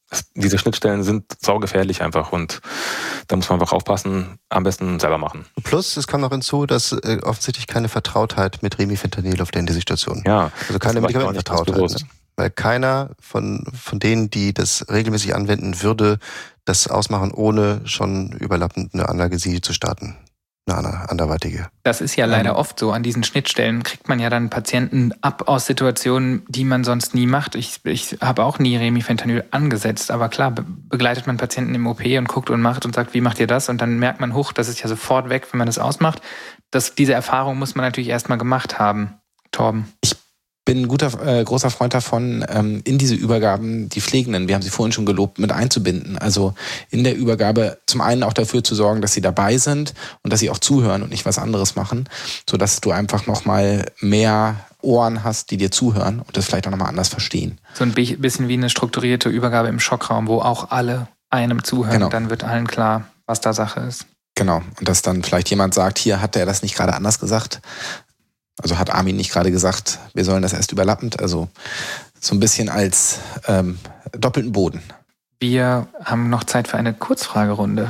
diese Schnittstellen sind saugefährlich einfach und da muss man einfach aufpassen, am besten selber machen. Plus, es kam noch hinzu, dass äh, offensichtlich keine Vertrautheit mit Remifentanil auf der Intensivstation. Ja, also keine Medikamentenvertrautheit. Ne? Weil keiner von, von denen, die das regelmäßig anwenden, würde das ausmachen, ohne schon überlappend eine Analgesie zu starten. Eine anderweitige. Das ist ja leider oft so. An diesen Schnittstellen kriegt man ja dann Patienten ab aus Situationen, die man sonst nie macht. Ich, ich habe auch nie Remifentanil angesetzt, aber klar, be- begleitet man Patienten im O P und guckt und macht und sagt, wie macht ihr das? Und dann merkt man, huch, das ist ja sofort weg, wenn man das ausmacht. Das, diese Erfahrung muss man natürlich erstmal gemacht haben. Torben. Ich bin ein guter, äh, großer Freund davon, ähm, in diese Übergaben die Pflegenden, wir haben sie vorhin schon gelobt, mit einzubinden. Also in der Übergabe zum einen auch dafür zu sorgen, dass sie dabei sind und dass sie auch zuhören und nicht was anderes machen, sodass du einfach nochmal mehr Ohren hast, die dir zuhören und das vielleicht auch nochmal anders verstehen. So ein bisschen wie eine strukturierte Übergabe im Schockraum, wo auch alle einem zuhören. Genau. Dann wird allen klar, was da Sache ist. Genau. Und dass dann vielleicht jemand sagt, hier hat der das nicht gerade anders gesagt. Also hat Armin nicht gerade gesagt, wir sollen das erst überlappend, also so ein bisschen als ähm, doppelten Boden. Wir haben noch Zeit für eine Kurzfragerunde.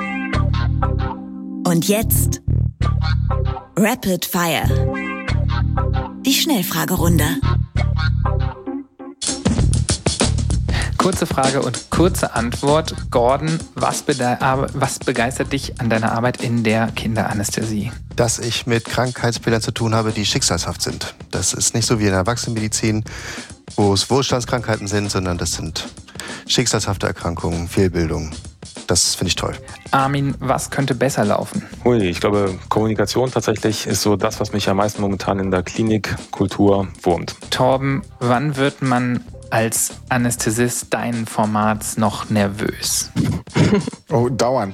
Und jetzt Rapid Fire. Die Schnellfragerunde. Kurze Frage und kurze Antwort. Gordon, was, bede- was begeistert dich an deiner Arbeit in der Kinderanästhesie? Dass ich mit Krankheitsbildern zu tun habe, die schicksalshaft sind. Das ist nicht so wie in der Erwachsenenmedizin, wo es Wohlstandskrankheiten sind, sondern das sind schicksalshafte Erkrankungen, Fehlbildungen. Das finde ich toll. Armin, was könnte besser laufen? Ui, ich glaube, Kommunikation tatsächlich ist so das, was mich am meisten momentan in der Klinikkultur wurmt. Torben, wann wird man als Anästhesist deinen Formats noch nervös? Oh, dauernd.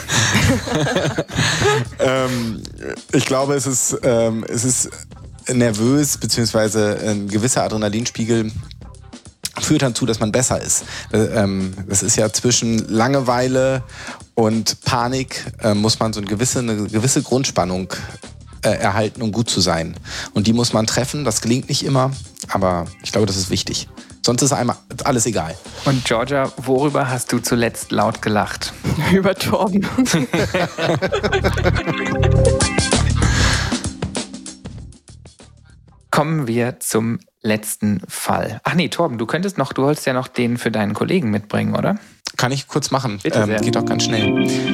ähm, ich glaube, es ist, ähm, es ist nervös, beziehungsweise ein gewisser Adrenalinspiegel führt dann zu, dass man besser ist. Ähm, das ist ja zwischen Langeweile und Panik, äh, muss man so eine gewisse, eine gewisse Grundspannung äh, erhalten, um gut zu sein. Und die muss man treffen, das gelingt nicht immer, aber ich glaube, das ist wichtig. Sonst ist einmal alles egal. Und Georgia, worüber hast du zuletzt laut gelacht? Über Torben. Kommen wir zum letzten Fall. Ach nee, Torben, du könntest noch, du wolltest ja noch den für deinen Kollegen mitbringen, oder? Kann ich kurz machen. Bitte sehr. Ähm, geht auch ganz schnell.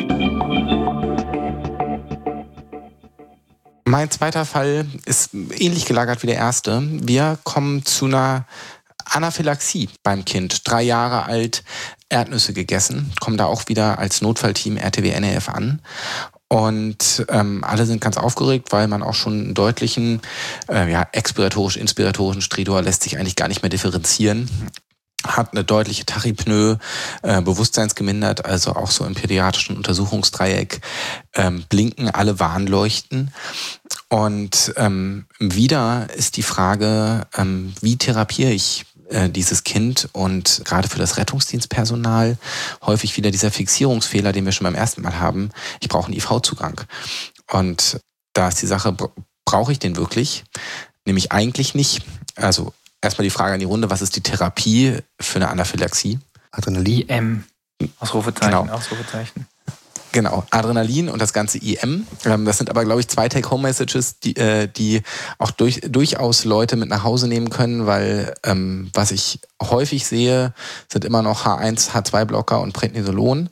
Mein zweiter Fall ist ähnlich gelagert wie der erste. Wir kommen zu einer Anaphylaxie beim Kind. Drei Jahre alt, Erdnüsse gegessen. Kommen da auch wieder als Notfallteam R T W N E F an. Und ähm, alle sind ganz aufgeregt, weil man auch schon einen deutlichen, äh, ja, expiratorisch-inspiratorischen Stridor lässt sich eigentlich gar nicht mehr differenzieren. Hat eine deutliche Tachypnoe, äh, bewusstseinsgemindert, also auch so im pädiatrischen Untersuchungsdreieck ähm, blinken alle Warnleuchten. Und ähm, wieder ist die Frage, ähm, wie therapiere ich äh, dieses Kind? Und gerade für das Rettungsdienstpersonal häufig wieder dieser Fixierungsfehler, den wir schon beim ersten Mal haben. Ich brauche einen I V-Zugang. Und da ist die Sache, brauche ich den wirklich? Nämlich eigentlich nicht. Also erstmal die Frage an die Runde, was ist die Therapie für eine Anaphylaxie? Adrenalin. I M. Ausrufezeichen, Genau. Ausrufezeichen. Genau, Adrenalin und das ganze I M. Das sind aber, glaube ich, zwei Take-Home-Messages, die, die auch durch, durchaus Leute mit nach Hause nehmen können, weil ähm, was ich häufig sehe, sind immer noch H eins, H zwei Blocker und Prednisolon.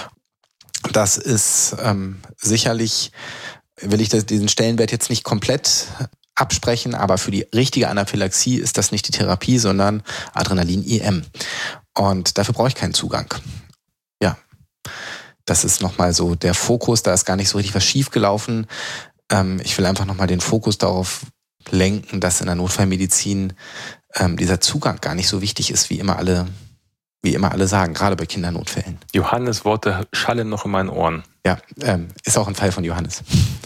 Das ist ähm, sicherlich, will ich das, diesen Stellenwert jetzt nicht komplett absprechen, aber für die richtige Anaphylaxie ist das nicht die Therapie, sondern Adrenalin-I M. Und dafür brauche ich keinen Zugang. Ja. Das ist nochmal so der Fokus, da ist gar nicht so richtig was schiefgelaufen. Ähm, ich will einfach nochmal den Fokus darauf lenken, dass in der Notfallmedizin ähm, dieser Zugang gar nicht so wichtig ist, wie immer alle, wie immer alle sagen, gerade bei Kindernotfällen. Johannes Worte schallen noch in meinen Ohren. Ja, ähm, ist auch ein Fall von Johannes.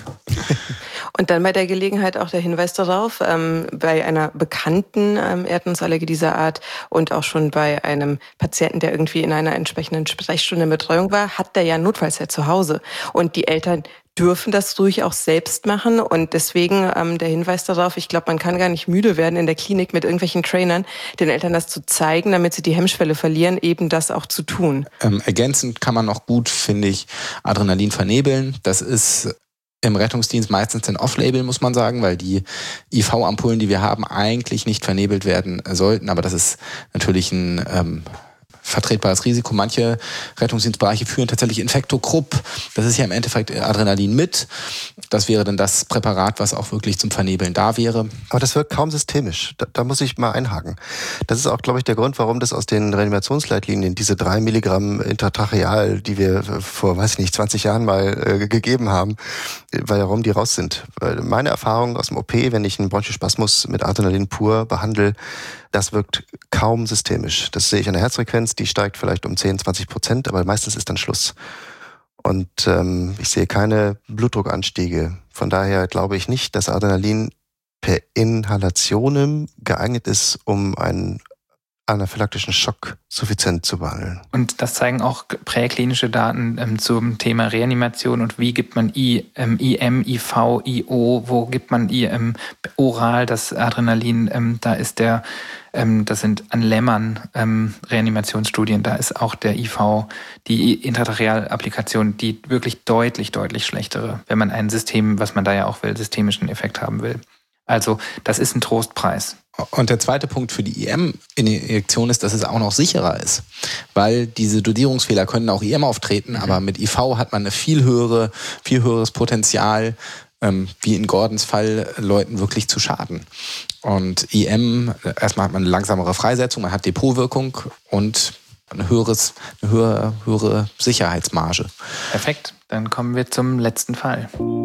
Und dann bei der Gelegenheit auch der Hinweis darauf, ähm, bei einer bekannten ähm, Erdnussallergie dieser Art und auch schon bei einem Patienten, der irgendwie in einer entsprechenden Sprechstunde in Betreuung war, hat der ja ein Notfallset zu Hause. Und die Eltern dürfen das ruhig auch selbst machen. Und deswegen ähm, der Hinweis darauf, ich glaube, man kann gar nicht müde werden, in der Klinik mit irgendwelchen Trainern den Eltern das zu zeigen, damit sie die Hemmschwelle verlieren, eben das auch zu tun. Ähm, ergänzend kann man noch gut, finde ich, Adrenalin vernebeln. Das ist im Rettungsdienst meistens ein Off-Label, muss man sagen, weil die I V-Ampullen, die wir haben, eigentlich nicht vernebelt werden sollten. Aber das ist natürlich ein ähm, vertretbares Risiko. Manche Rettungsdienstbereiche führen tatsächlich Infektogrupp. Das ist ja im Endeffekt Adrenalin mit. Das wäre dann das Präparat, was auch wirklich zum Vernebeln da wäre. Aber das wirkt kaum systemisch. Da, da muss ich mal einhaken. Das ist auch, glaube ich, der Grund, warum das aus den Reanimationsleitlinien, diese drei Milligramm intratracheal, die wir vor, weiß ich nicht, zwanzig Jahren mal äh, gegeben haben, warum die raus sind. Weil meine Erfahrung aus dem O P, wenn ich einen Bronchospasmus mit Adrenalin pur behandle, das wirkt kaum systemisch. Das sehe ich an der Herzfrequenz, die steigt vielleicht um zehn, zwanzig Prozent, aber meistens ist dann Schluss. Und ähm, ich sehe keine Blutdruckanstiege. Von daher glaube ich nicht, dass Adrenalin per Inhalation geeignet ist, um einen anaphylaktischen Schock suffizient zu behandeln. Und das zeigen auch präklinische Daten ähm, zum Thema Reanimation und wie gibt man I, ähm, I M, I V, I O, wo gibt man I M oral, das Adrenalin, ähm, da ist der, ähm, das sind an Lämmern ähm, Reanimationsstudien, da ist auch der I V, die Intratracheal-Applikation, die wirklich deutlich, deutlich schlechtere, wenn man ein System, was man da ja auch will, systemischen Effekt haben will. Also das ist ein Trostpreis. Und der zweite Punkt für die I M-Injektion ist, dass es auch noch sicherer ist. Weil diese Dosierungsfehler können auch I M auftreten, mhm. aber mit I V hat man eine viel höhere, viel höheres Potenzial, ähm, wie in Gordons Fall, Leuten wirklich zu schaden. Und I M, erstmal hat man eine langsamere Freisetzung, man hat Depotwirkung und ein höheres, eine höhere, höhere Sicherheitsmarge. Perfekt, dann kommen wir zum letzten Fall.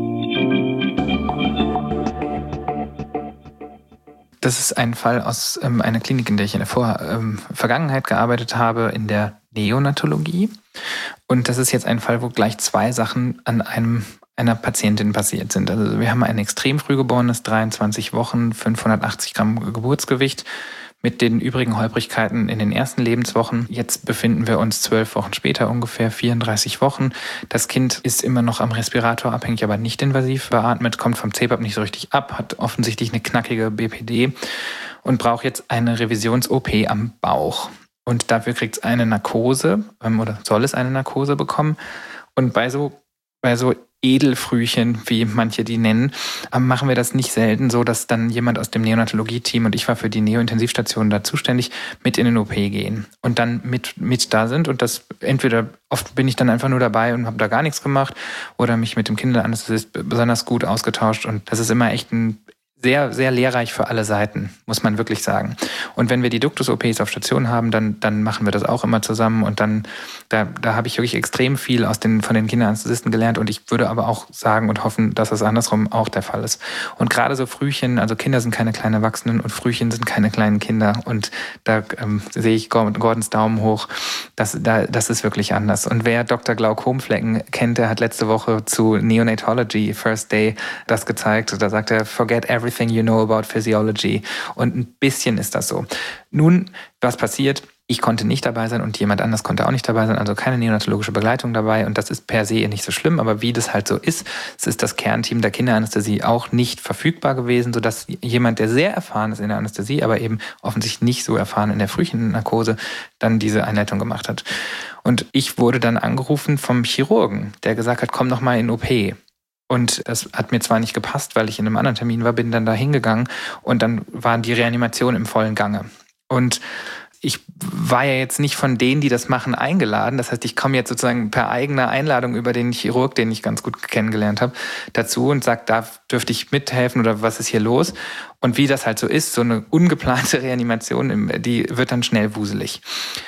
Das ist ein Fall aus ähm, einer Klinik, in der ich in der Vor- ähm, Vergangenheit gearbeitet habe, in der Neonatologie. Und das ist jetzt ein Fall, wo gleich zwei Sachen an einem einer Patientin passiert sind. Also wir haben ein extrem frühgeborenes, dreiundzwanzig Wochen, fünfhundertachtzig Gramm Geburtsgewicht mit den übrigen Holprigkeiten in den ersten Lebenswochen. Jetzt befinden wir uns zwölf Wochen später, ungefähr vierunddreißig Wochen. Das Kind ist immer noch am Respirator abhängig, aber nicht invasiv beatmet, kommt vom C PAP nicht so richtig ab, hat offensichtlich eine knackige B P D und braucht jetzt eine Revisions-O P am Bauch. Und dafür kriegt es eine Narkose ähm, oder soll es eine Narkose bekommen. Und bei so, bei so Edelfrühchen, wie manche die nennen, machen wir das nicht selten so, dass dann jemand aus dem Neonatologie-Team, und ich war für die Neo-Intensivstation da zuständig, mit in den O P gehen und dann mit, mit da sind. Und das entweder, oft bin ich dann einfach nur dabei und habe da gar nichts gemacht oder mich mit dem Kinderanästhesist besonders gut ausgetauscht. Und das ist immer echt ein sehr, sehr lehrreich für alle Seiten, muss man wirklich sagen. Und wenn wir die Duktus-O Ps auf Station haben, dann, dann machen wir das auch immer zusammen. Und dann, da, da habe ich wirklich extrem viel aus den, von den Kinderanästhesisten gelernt. Und ich würde aber auch sagen und hoffen, dass das andersrum auch der Fall ist. Und gerade so Frühchen, also Kinder sind keine kleinen Erwachsenen und Frühchen sind keine kleinen Kinder. Und da ähm, sehe ich Gordons Daumen hoch. Das, da, das ist wirklich anders. Und wer Doktor Glaukomflecken kennt, der hat letzte Woche zu Neonatology First Day das gezeigt. Da sagt er, forget everything you know about physiology. Und ein bisschen ist das so. Nun, was passiert? Ich konnte nicht dabei sein und jemand anders konnte auch nicht dabei sein, also keine neonatologische Begleitung dabei. Und das ist per se nicht so schlimm, aber wie das halt so ist, es ist das Kernteam der Kinderanästhesie auch nicht verfügbar gewesen, sodass jemand, der sehr erfahren ist in der Anästhesie, aber eben offensichtlich nicht so erfahren in der Frühchennarkose, dann diese Einleitung gemacht hat. Und ich wurde dann angerufen vom Chirurgen, der gesagt hat, komm noch mal in O P. Und das hat mir zwar nicht gepasst, weil ich in einem anderen Termin war, bin dann da hingegangen und dann waren die Reanimationen im vollen Gange. Und ich war ja jetzt nicht von denen, die das machen, eingeladen. Das heißt, ich komme jetzt sozusagen per eigener Einladung über den Chirurg, den ich ganz gut kennengelernt habe, dazu und sage, da dürfte ich mithelfen oder was ist hier los? Und wie das halt so ist, so eine ungeplante Reanimation, die wird dann schnell wuselig.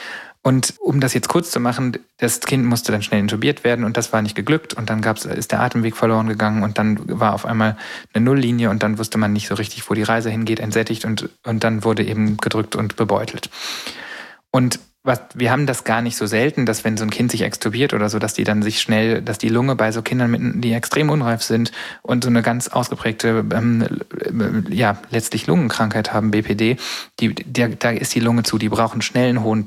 Und um das jetzt kurz zu machen, das Kind musste dann schnell intubiert werden und das war nicht geglückt und dann gab's, ist der Atemweg verloren gegangen und dann war auf einmal eine Nulllinie und dann wusste man nicht so richtig, wo die Reise hingeht, entsättigt und, und dann wurde eben gedrückt und bebeutelt. Und was, wir haben das gar nicht so selten, dass wenn so ein Kind sich extubiert oder so, dass die dann sich schnell, dass die Lunge bei so Kindern, mit, die extrem unreif sind und so eine ganz ausgeprägte, ähm, ja, letztlich Lungenkrankheit haben, B P D, die, der, da ist die Lunge zu, die brauchen schnell einen hohen Piep.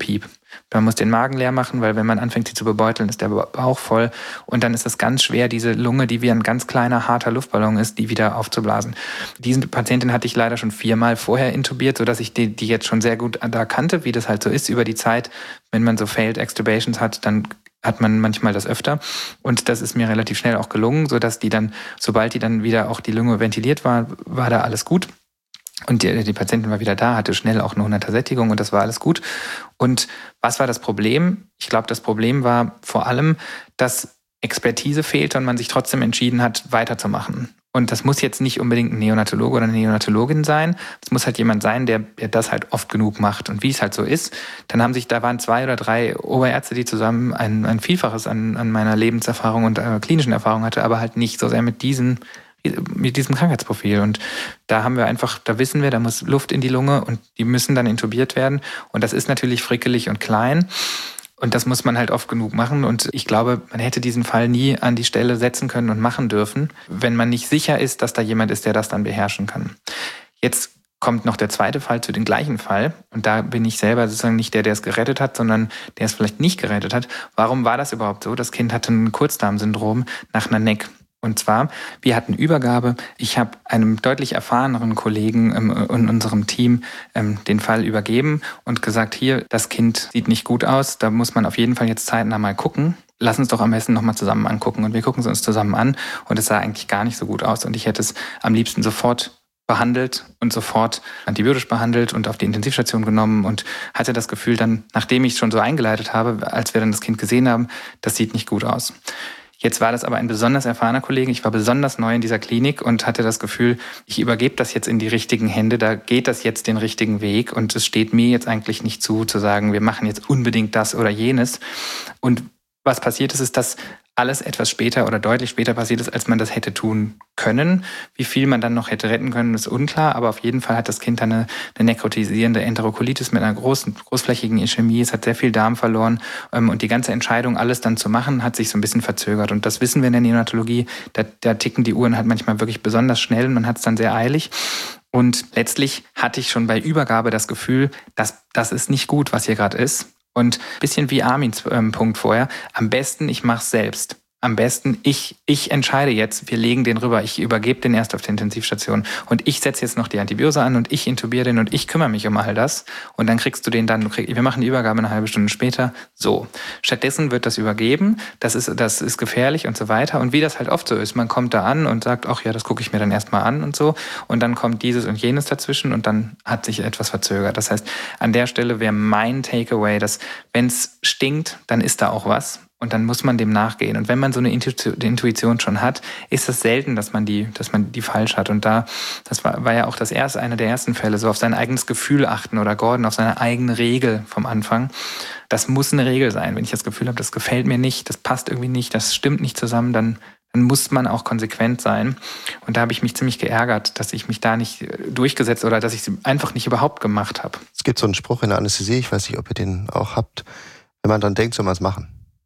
Man muss den Magen leer machen, weil wenn man anfängt, sie zu bebeuteln, ist der Bauch voll. Und dann ist es ganz schwer, diese Lunge, die wie ein ganz kleiner, harter Luftballon ist, die wieder aufzublasen. Diese Patientin hatte ich leider schon viermal vorher intubiert, sodass ich die, die jetzt schon sehr gut da kannte, wie das halt so ist über die Zeit. Wenn man so Failed Extubations hat, dann hat man manchmal das öfter. Und das ist mir relativ schnell auch gelungen, sodass die dann, sobald die dann wieder auch die Lunge ventiliert war, war da alles gut. Und die, die Patientin war wieder da, hatte schnell auch eine hunderter Sättigung und das war alles gut. Und was war das Problem? Ich glaube, das Problem war vor allem, dass Expertise fehlte und man sich trotzdem entschieden hat, weiterzumachen. Und das muss jetzt nicht unbedingt ein Neonatologe oder eine Neonatologin sein. Es muss halt jemand sein, der, der das halt oft genug macht. Und wie es halt so ist, dann haben sich, da waren zwei oder drei Oberärzte, die zusammen ein, ein Vielfaches an, an meiner Lebenserfahrung und äh, klinischen Erfahrung hatte, aber halt nicht so sehr mit diesen mit diesem Krankheitsprofil. Und da haben wir einfach, da wissen wir, da muss Luft in die Lunge und die müssen dann intubiert werden. Und das ist natürlich frickelig und klein. Und das muss man halt oft genug machen. Und ich glaube, man hätte diesen Fall nie an die Stelle setzen können und machen dürfen, wenn man nicht sicher ist, dass da jemand ist, der das dann beherrschen kann. Jetzt kommt noch der zweite Fall zu dem gleichen Fall. Und da bin ich selber sozusagen nicht der, der es gerettet hat, sondern der es vielleicht nicht gerettet hat. Warum war das überhaupt so? Das Kind hatte ein Kurzdarmsyndrom nach einer N E C. Und zwar, wir hatten Übergabe. Ich habe einem deutlich erfahreneren Kollegen ähm, in unserem Team ähm, den Fall übergeben und gesagt, hier, das Kind sieht nicht gut aus, da muss man auf jeden Fall jetzt zeitnah mal gucken. Lass uns doch am besten nochmal zusammen angucken. Und wir gucken es uns zusammen an und es sah eigentlich gar nicht so gut aus. Und ich hätte es am liebsten sofort behandelt und sofort antibiotisch behandelt und auf die Intensivstation genommen und hatte das Gefühl dann, nachdem ich es schon so eingeleitet habe, als wir dann das Kind gesehen haben, das sieht nicht gut aus. Jetzt war das aber ein besonders erfahrener Kollege. Ich war besonders neu in dieser Klinik und hatte das Gefühl, ich übergebe das jetzt in die richtigen Hände, da geht das jetzt den richtigen Weg und es steht mir jetzt eigentlich nicht zu, zu sagen, wir machen jetzt unbedingt das oder jenes. Und was passiert ist, ist, dass alles etwas später oder deutlich später passiert ist, als man das hätte tun können. Wie viel man dann noch hätte retten können, ist unklar. Aber auf jeden Fall hat das Kind dann eine, eine nekrotisierende Enterokolitis mit einer großen, großflächigen Ischämie. Es hat sehr viel Darm verloren. Und die ganze Entscheidung, alles dann zu machen, hat sich so ein bisschen verzögert. Und das wissen wir in der Neonatologie. Da, da ticken die Uhren halt manchmal wirklich besonders schnell. Und man hat es dann sehr eilig. Und letztlich hatte ich schon bei Übergabe das Gefühl, dass das ist nicht gut, was hier gerade ist. Und ein bisschen wie Armins ähm, Punkt vorher, am besten, ich mache es selbst. Am besten, ich, ich entscheide jetzt, wir legen den rüber, ich übergebe den erst auf die Intensivstation und ich setze jetzt noch die Antibiose an und ich intubiere den und ich kümmere mich um all das und dann kriegst du den dann, du krieg, wir machen die Übergabe eine halbe Stunde später, so. Stattdessen wird das übergeben, das ist, das ist gefährlich und so weiter und wie das halt oft so ist, man kommt da an und sagt, ach ja, das gucke ich mir dann erstmal an und so und dann kommt dieses und jenes dazwischen und dann hat sich etwas verzögert. Das heißt, an der Stelle wäre mein Takeaway, dass wenn es stinkt, dann ist da auch was. Und dann muss man dem nachgehen. Und wenn man so eine Intuition schon hat, ist es selten, dass man die, dass man die falsch hat. Und da, das war, war ja auch das erste, einer der ersten Fälle, so auf sein eigenes Gefühl achten oder Gordon auf seine eigene Regel vom Anfang. Das muss eine Regel sein. Wenn ich das Gefühl habe, das gefällt mir nicht, das passt irgendwie nicht, das stimmt nicht zusammen, dann, dann muss man auch konsequent sein. Und da habe ich mich ziemlich geärgert, dass ich mich da nicht durchgesetzt oder dass ich es einfach nicht überhaupt gemacht habe. Es gibt so einen Spruch in der Anästhesie, ich weiß nicht, ob ihr den auch habt. Wenn man dann denkt, soll man es machen.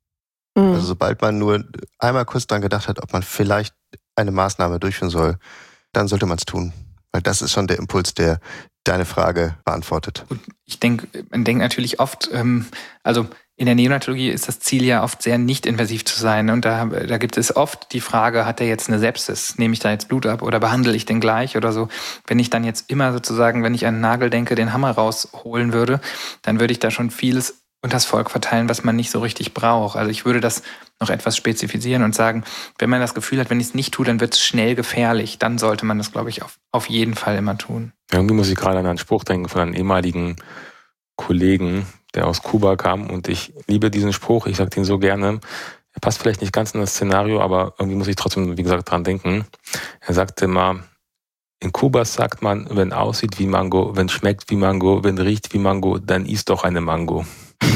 Also sobald man nur einmal kurz dran gedacht hat, ob man vielleicht eine Maßnahme durchführen soll, dann sollte man es tun. Weil das ist schon der Impuls, der deine Frage beantwortet. Und ich denke, man denkt natürlich oft, ähm, also in der Neonatologie ist das Ziel ja oft sehr nicht invasiv zu sein. Und da, da gibt es oft die Frage, hat er jetzt eine Sepsis? Nehme ich da jetzt Blut ab oder behandle ich den gleich oder so? Wenn ich dann jetzt immer sozusagen, wenn ich an einen Nagel denke, den Hammer rausholen würde, dann würde ich da schon vieles und das Volk verteilen, was man nicht so richtig braucht. Also ich würde das noch etwas spezifizieren und sagen, wenn man das Gefühl hat, wenn ich es nicht tue, dann wird es schnell gefährlich. Dann sollte man das, glaube ich, auf, auf jeden Fall immer tun. Irgendwie muss ich gerade an einen Spruch denken von einem ehemaligen Kollegen, der aus Kuba kam. Und ich liebe diesen Spruch, ich sage den so gerne. Er passt vielleicht nicht ganz in das Szenario, aber irgendwie muss ich trotzdem, wie gesagt, dran denken. Er sagte mal, in Kuba sagt man, wenn aussieht wie Mango, wenn schmeckt wie Mango, wenn riecht wie Mango, dann isst doch eine Mango.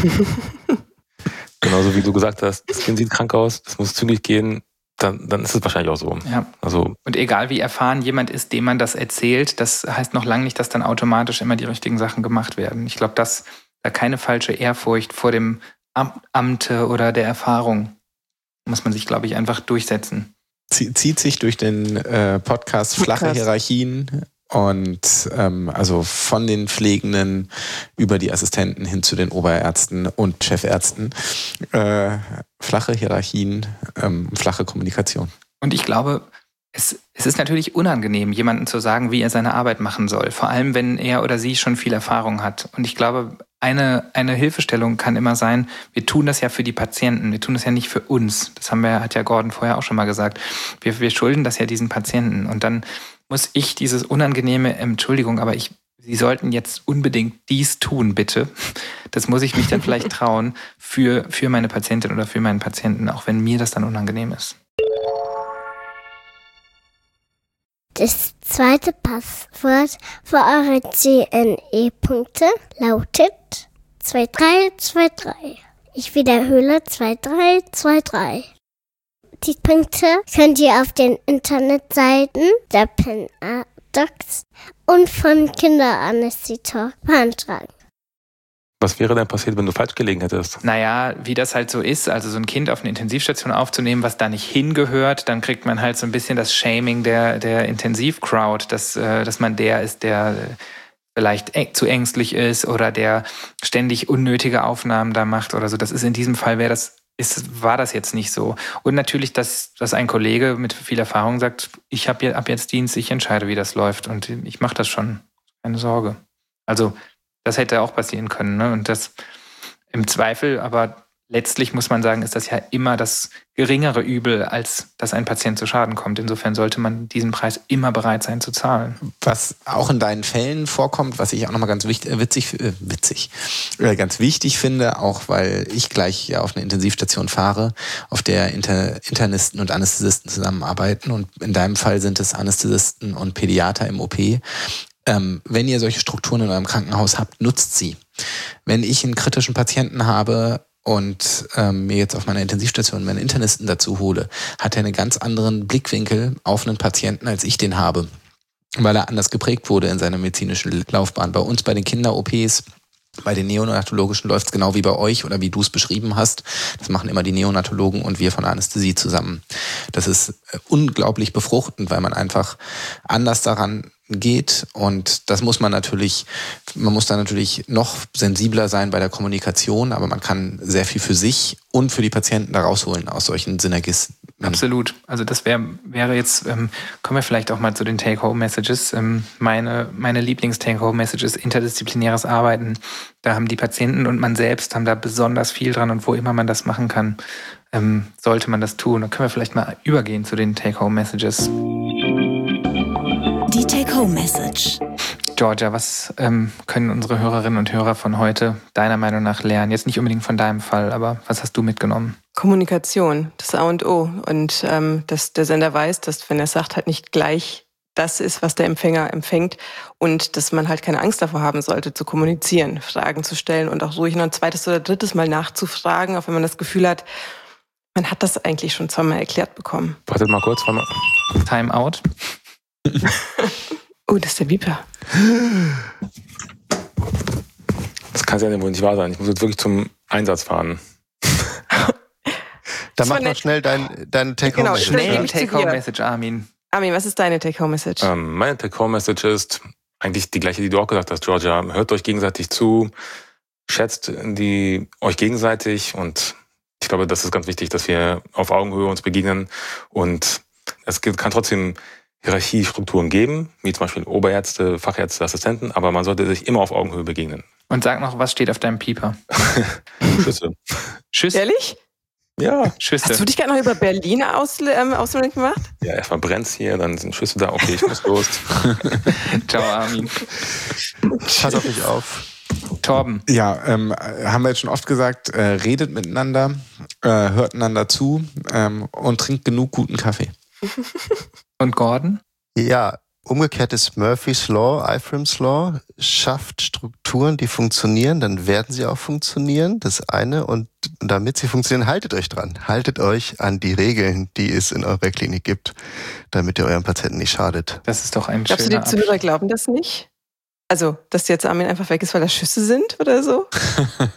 Genauso wie du gesagt hast, das Kind sieht krank aus, es muss zügig gehen, dann, dann ist es wahrscheinlich auch so. Ja. Also, und egal wie erfahren jemand ist, dem man das erzählt, das heißt noch lange nicht, dass dann automatisch immer die richtigen Sachen gemacht werden. Ich glaube, dass da keine falsche Ehrfurcht vor dem Am- Amte oder der Erfahrung muss man sich, glaube ich, einfach durchsetzen. Zieht sich durch den äh, Podcast Flache Krass. Hierarchien Und ähm, also von den Pflegenden über die Assistenten hin zu den Oberärzten und Chefärzten. Äh, flache Hierarchien, ähm, flache Kommunikation. Und ich glaube, es, es ist natürlich unangenehm, jemandem zu sagen, wie er seine Arbeit machen soll. Vor allem, wenn er oder sie schon viel Erfahrung hat. Und ich glaube, eine, eine Hilfestellung kann immer sein, wir tun das ja für die Patienten, wir tun das ja nicht für uns. Das haben wir, hat ja Gordon vorher auch schon mal gesagt. Wir, wir schulden das ja diesen Patienten. Und dann muss ich dieses unangenehme, Entschuldigung, aber ich, Sie sollten jetzt unbedingt dies tun, bitte. Das muss ich mich dann vielleicht trauen für, für meine Patientin oder für meinen Patienten, auch wenn mir das dann unangenehm ist. Das zweite Passwort für eure C N E-Punkte lautet zwei drei zwei drei. Ich wiederhole zwei drei zwei drei. Die Punkte könnt ihr auf den Internetseiten der Pinadocs und von Kinderanästhesie beantragen. Was wäre denn passiert, wenn du falsch gelegen hättest? Naja, wie das halt so ist, also so ein Kind auf eine Intensivstation aufzunehmen, was da nicht hingehört, dann kriegt man halt so ein bisschen das Shaming der, der Intensivcrowd, dass, äh, dass man der ist, der vielleicht zu ängstlich ist oder der ständig unnötige Aufnahmen da macht oder so. Das ist in diesem Fall, wäre das Ist, war das jetzt nicht so. Und natürlich, dass, dass ein Kollege mit viel Erfahrung sagt, ich habe ab jetzt Dienst, ich entscheide, wie das läuft und ich mache das schon. Keine Sorge. Also das hätte auch passieren können. Ne? Und das im Zweifel, aber letztlich muss man sagen, ist das ja immer das geringere Übel, als dass ein Patient zu Schaden kommt. Insofern sollte man diesen Preis immer bereit sein zu zahlen. Was auch in deinen Fällen vorkommt, was ich auch nochmal ganz wichtig, äh, witzig, äh, witzig, äh, ganz wichtig finde, auch weil ich gleich ja auf eine Intensivstation fahre, auf der Inter- Internisten und Anästhesisten zusammenarbeiten und in deinem Fall sind es Anästhesisten und Pädiater im O P. Ähm, wenn ihr solche Strukturen in eurem Krankenhaus habt, nutzt sie. Wenn ich einen kritischen Patienten habe, und ähm, mir jetzt auf meiner Intensivstation meinen Internisten dazu hole, hat er einen ganz anderen Blickwinkel auf einen Patienten, als ich den habe, weil er anders geprägt wurde in seiner medizinischen Laufbahn. Bei uns, bei den Kinder-O Ps, bei den Neonatologischen läuft es genau wie bei euch oder wie du es beschrieben hast. Das machen immer die Neonatologen und wir von der Anästhesie zusammen. Das ist unglaublich befruchtend, weil man einfach anders daran geht und das muss man natürlich, man muss da natürlich noch sensibler sein bei der Kommunikation, aber man kann sehr viel für sich und für die Patienten da rausholen aus solchen Synergien. Absolut. Also das wär, wäre jetzt, ähm, kommen wir vielleicht auch mal zu den Take-Home-Messages. Ähm, meine meine Lieblings-Take-Home-Message ist interdisziplinäres Arbeiten. Da haben die Patienten und man selbst haben da besonders viel dran und wo immer man das machen kann, ähm, sollte man das tun. Da können wir vielleicht mal übergehen zu den Take-Home-Messages. Die Take-Home-Message. Georgia, was ähm, können unsere Hörerinnen und Hörer von heute deiner Meinung nach lernen? Jetzt nicht unbedingt von deinem Fall, aber was hast du mitgenommen? Kommunikation, das A und O. Und ähm, dass der Sender weiß, dass wenn er sagt, halt nicht gleich das ist, was der Empfänger empfängt und dass man halt keine Angst davor haben sollte, zu kommunizieren, Fragen zu stellen und auch ruhig noch ein zweites oder drittes Mal nachzufragen, auch wenn man das Gefühl hat, man hat das eigentlich schon zweimal erklärt bekommen. Wartet mal kurz, mal. Time out. Oh, das ist der Beeper. Das kann ja wohl nicht wahr sein. Ich muss jetzt wirklich zum Einsatz fahren. Dann mach noch schnell dein, dein Take-Home-Message. Genau, Schnell Take-Home-Message, Armin. Armin, was ist deine Take-Home-Message? Ähm, meine Take-Home-Message ist eigentlich die gleiche, die du auch gesagt hast, Georgia. Hört euch gegenseitig zu, schätzt die, euch gegenseitig und ich glaube, das ist ganz wichtig, dass wir auf Augenhöhe uns begegnen und es kann trotzdem Hierarchiestrukturen geben, wie zum Beispiel Oberärzte, Fachärzte, Assistenten, aber man sollte sich immer auf Augenhöhe begegnen. Und sag noch, was steht auf deinem Pieper? Schüsse. Schüsse? Ehrlich? Ja. Schüsse. Hast du dich gerade noch über Berlin aus, ähm, auswendig gemacht? Ja, erstmal brennt's hier, dann sind Schüsse da, okay, ich muss los. Ciao, Armin. Pass auf mich auf. Torben. Ja, ähm, haben wir jetzt schon oft gesagt, äh, redet miteinander, äh, hört einander zu ähm, und trinkt genug guten Kaffee. Und Gordon? Ja, umgekehrt ist Murphy's Law, Ephraim's Law, schafft Strukturen, die funktionieren, dann werden sie auch funktionieren, das eine. Und damit sie funktionieren, haltet euch dran. Haltet euch an die Regeln, die es in eurer Klinik gibt, damit ihr eurem Patienten nicht schadet. Das ist doch ein Glaubst du, schöner die Zuhörer glauben das nicht? Also, dass jetzt Armin einfach weg ist, weil da Schüsse sind oder so?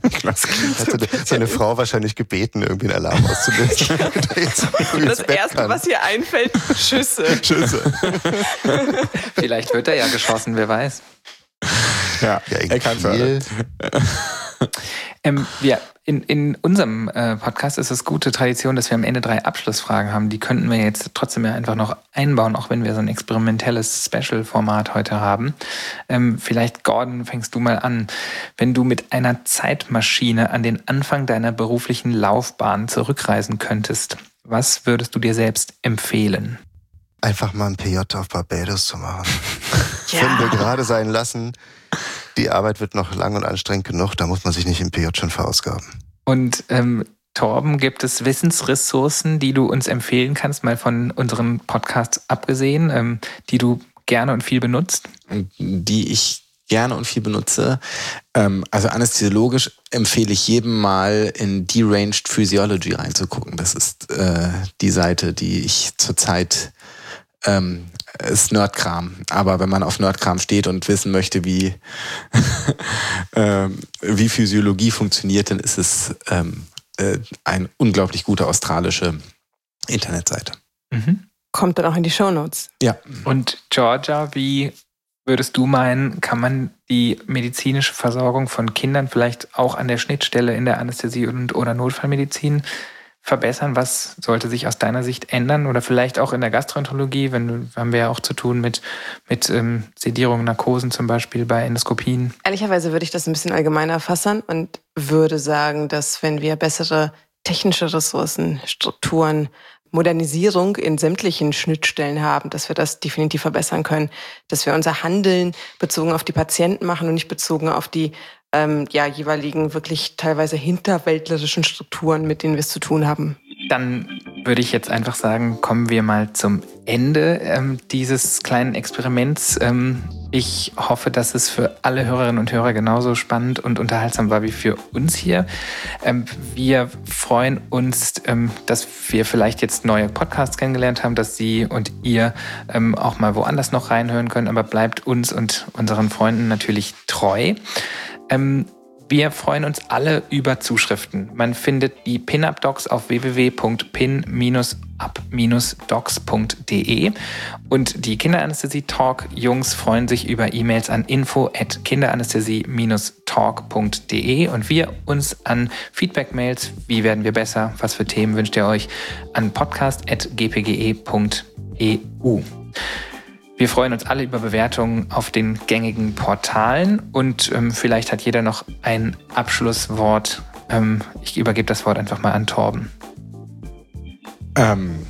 Hat seine, seine Frau wahrscheinlich gebeten, irgendwie einen Alarm auszulösen. Das Erste, kann. was ihr einfällt, Schüsse. Schüsse. Vielleicht wird er ja geschossen, wer weiß. Ja, ja er kann viel. ähm, ja, in, in unserem äh, Podcast ist es gute Tradition, dass wir am Ende drei Abschlussfragen haben. Die könnten wir jetzt trotzdem ja einfach noch einbauen, auch wenn wir so ein experimentelles Special-Format heute haben. Ähm, vielleicht, Gordon, fängst du mal an. Wenn du mit einer Zeitmaschine an den Anfang deiner beruflichen Laufbahn zurückreisen könntest, was würdest du dir selbst empfehlen? Einfach mal ein P J auf Barbados zu machen. Ja. Können wir gerade sein lassen. Die Arbeit wird noch lang und anstrengend genug, da muss man sich nicht im P J schon verausgaben. Und ähm, Torben, gibt es Wissensressourcen, die du uns empfehlen kannst, mal von unseren Podcasts abgesehen, ähm, die du gerne und viel benutzt? Die ich gerne und viel benutze. Ähm, also anästhesiologisch empfehle ich jedem mal in Deranged Physiology reinzugucken. Das ist äh, die Seite, die ich zurzeit ähm, ist Nerdkram. Aber wenn man auf Nerdkram steht und wissen möchte, wie, ähm, wie Physiologie funktioniert, dann ist es ähm, äh, eine unglaublich gute australische Internetseite. Mhm. Kommt dann auch in die Shownotes. Ja. Und Georgia, wie würdest du meinen, kann man die medizinische Versorgung von Kindern vielleicht auch an der Schnittstelle in der Anästhesie und oder Notfallmedizin verbessern? Was sollte sich aus deiner Sicht ändern? Oder vielleicht auch in der Gastroenterologie, wenn haben wir ja auch zu tun mit, mit ähm, Sedierung, Narkosen zum Beispiel bei Endoskopien. Ehrlicherweise würde ich das ein bisschen allgemeiner fassen und würde sagen, dass wenn wir bessere technische Ressourcen, Strukturen, Modernisierung in sämtlichen Schnittstellen haben, dass wir das definitiv verbessern können, dass wir unser Handeln bezogen auf die Patienten machen und nicht bezogen auf die ähm, ja, jeweiligen wirklich teilweise hinterwäldlerischen Strukturen, mit denen wir es zu tun haben. Dann würde ich jetzt einfach sagen, kommen wir mal zum Ende ähm, dieses kleinen Experiments. Ähm, ich hoffe, dass es für alle Hörerinnen und Hörer genauso spannend und unterhaltsam war wie für uns hier. Ähm, wir freuen uns, ähm, dass wir vielleicht jetzt neue Podcasts kennengelernt haben, dass Sie und ihr ähm, auch mal woanders noch reinhören können, aber bleibt uns und unseren Freunden natürlich treu. Ähm, Wir freuen uns alle über Zuschriften. Man findet die Pin-Up-Docs auf w w w punkt pin up docs punkt d e und die Kinderanästhesie-Talk-Jungs freuen sich über E-Mails an info at kinderanästhesie talk punkt d e und wir uns an Feedback-Mails, wie werden wir besser, was für Themen wünscht ihr euch, an podcast at g p g e punkt e u. Wir freuen uns alle über Bewertungen auf den gängigen Portalen und ähm, vielleicht hat jeder noch ein Abschlusswort. Ähm, ich übergebe das Wort einfach mal an Torben. Ähm,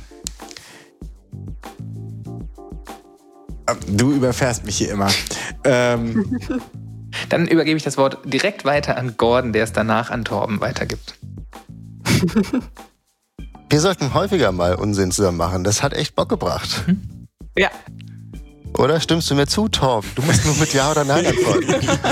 du überfährst mich hier immer. Ähm, Dann übergebe ich das Wort direkt weiter an Gordon, der es danach an Torben weitergibt. Wir sollten häufiger mal Unsinn zusammen machen. Das hat echt Bock gebracht. Hm? Ja. Oder stimmst du mir zu, Torben? Du musst nur mit Ja oder Nein antworten.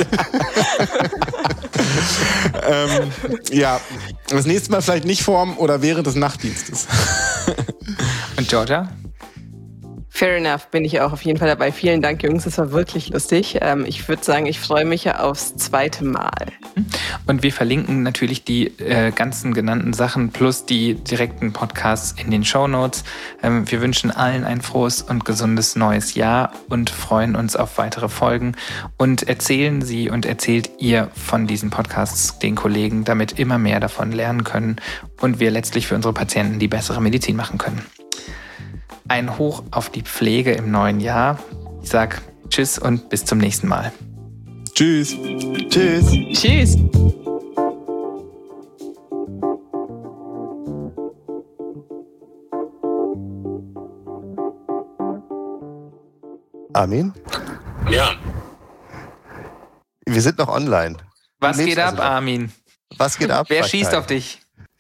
ähm, ja, das nächste Mal vielleicht nicht vorm oder während des Nachtdienstes. Und Georgia? Fair enough, bin ich auch auf jeden Fall dabei. Vielen Dank, Jungs, das war wirklich lustig. Ich würde sagen, ich freue mich ja aufs zweite Mal. Und wir verlinken natürlich die äh, ganzen genannten Sachen plus die direkten Podcasts in den Shownotes. Ähm, wir wünschen allen ein frohes und gesundes neues Jahr und freuen uns auf weitere Folgen. Und erzählen Sie und erzählt ihr von diesen Podcasts den Kollegen, damit immer mehr davon lernen können und wir letztlich für unsere Patienten die bessere Medizin machen können. Ein Hoch auf die Pflege im neuen Jahr. Ich sag Tschüss und bis zum nächsten Mal. Tschüss. Tschüss. Tschüss. Armin? Ja. Wir sind noch online. Was geht ab, also Armin? Was geht ab? Wer schießt auf dich?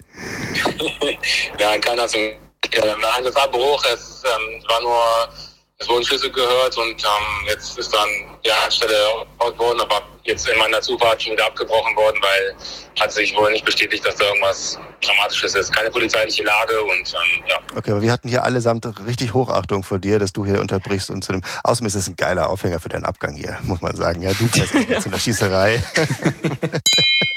Ja, keiner so. Nein, das war Bruch. Es ähm, war nur, es wurden Schüsse gehört und ähm, jetzt ist dann die Stelle gebaut worden, aber jetzt in meiner Zufahrt schon wieder abgebrochen worden, weil hat sich wohl nicht bestätigt, dass da irgendwas Dramatisches ist. Keine polizeiliche Lage und ähm, ja. Okay, aber wir hatten hier allesamt richtig Hochachtung vor dir, dass du hier unterbrichst und zu dem. Außerdem ist es ein geiler Aufhänger für deinen Abgang hier, muss man sagen. Ja, du fährst zu einer Schießerei.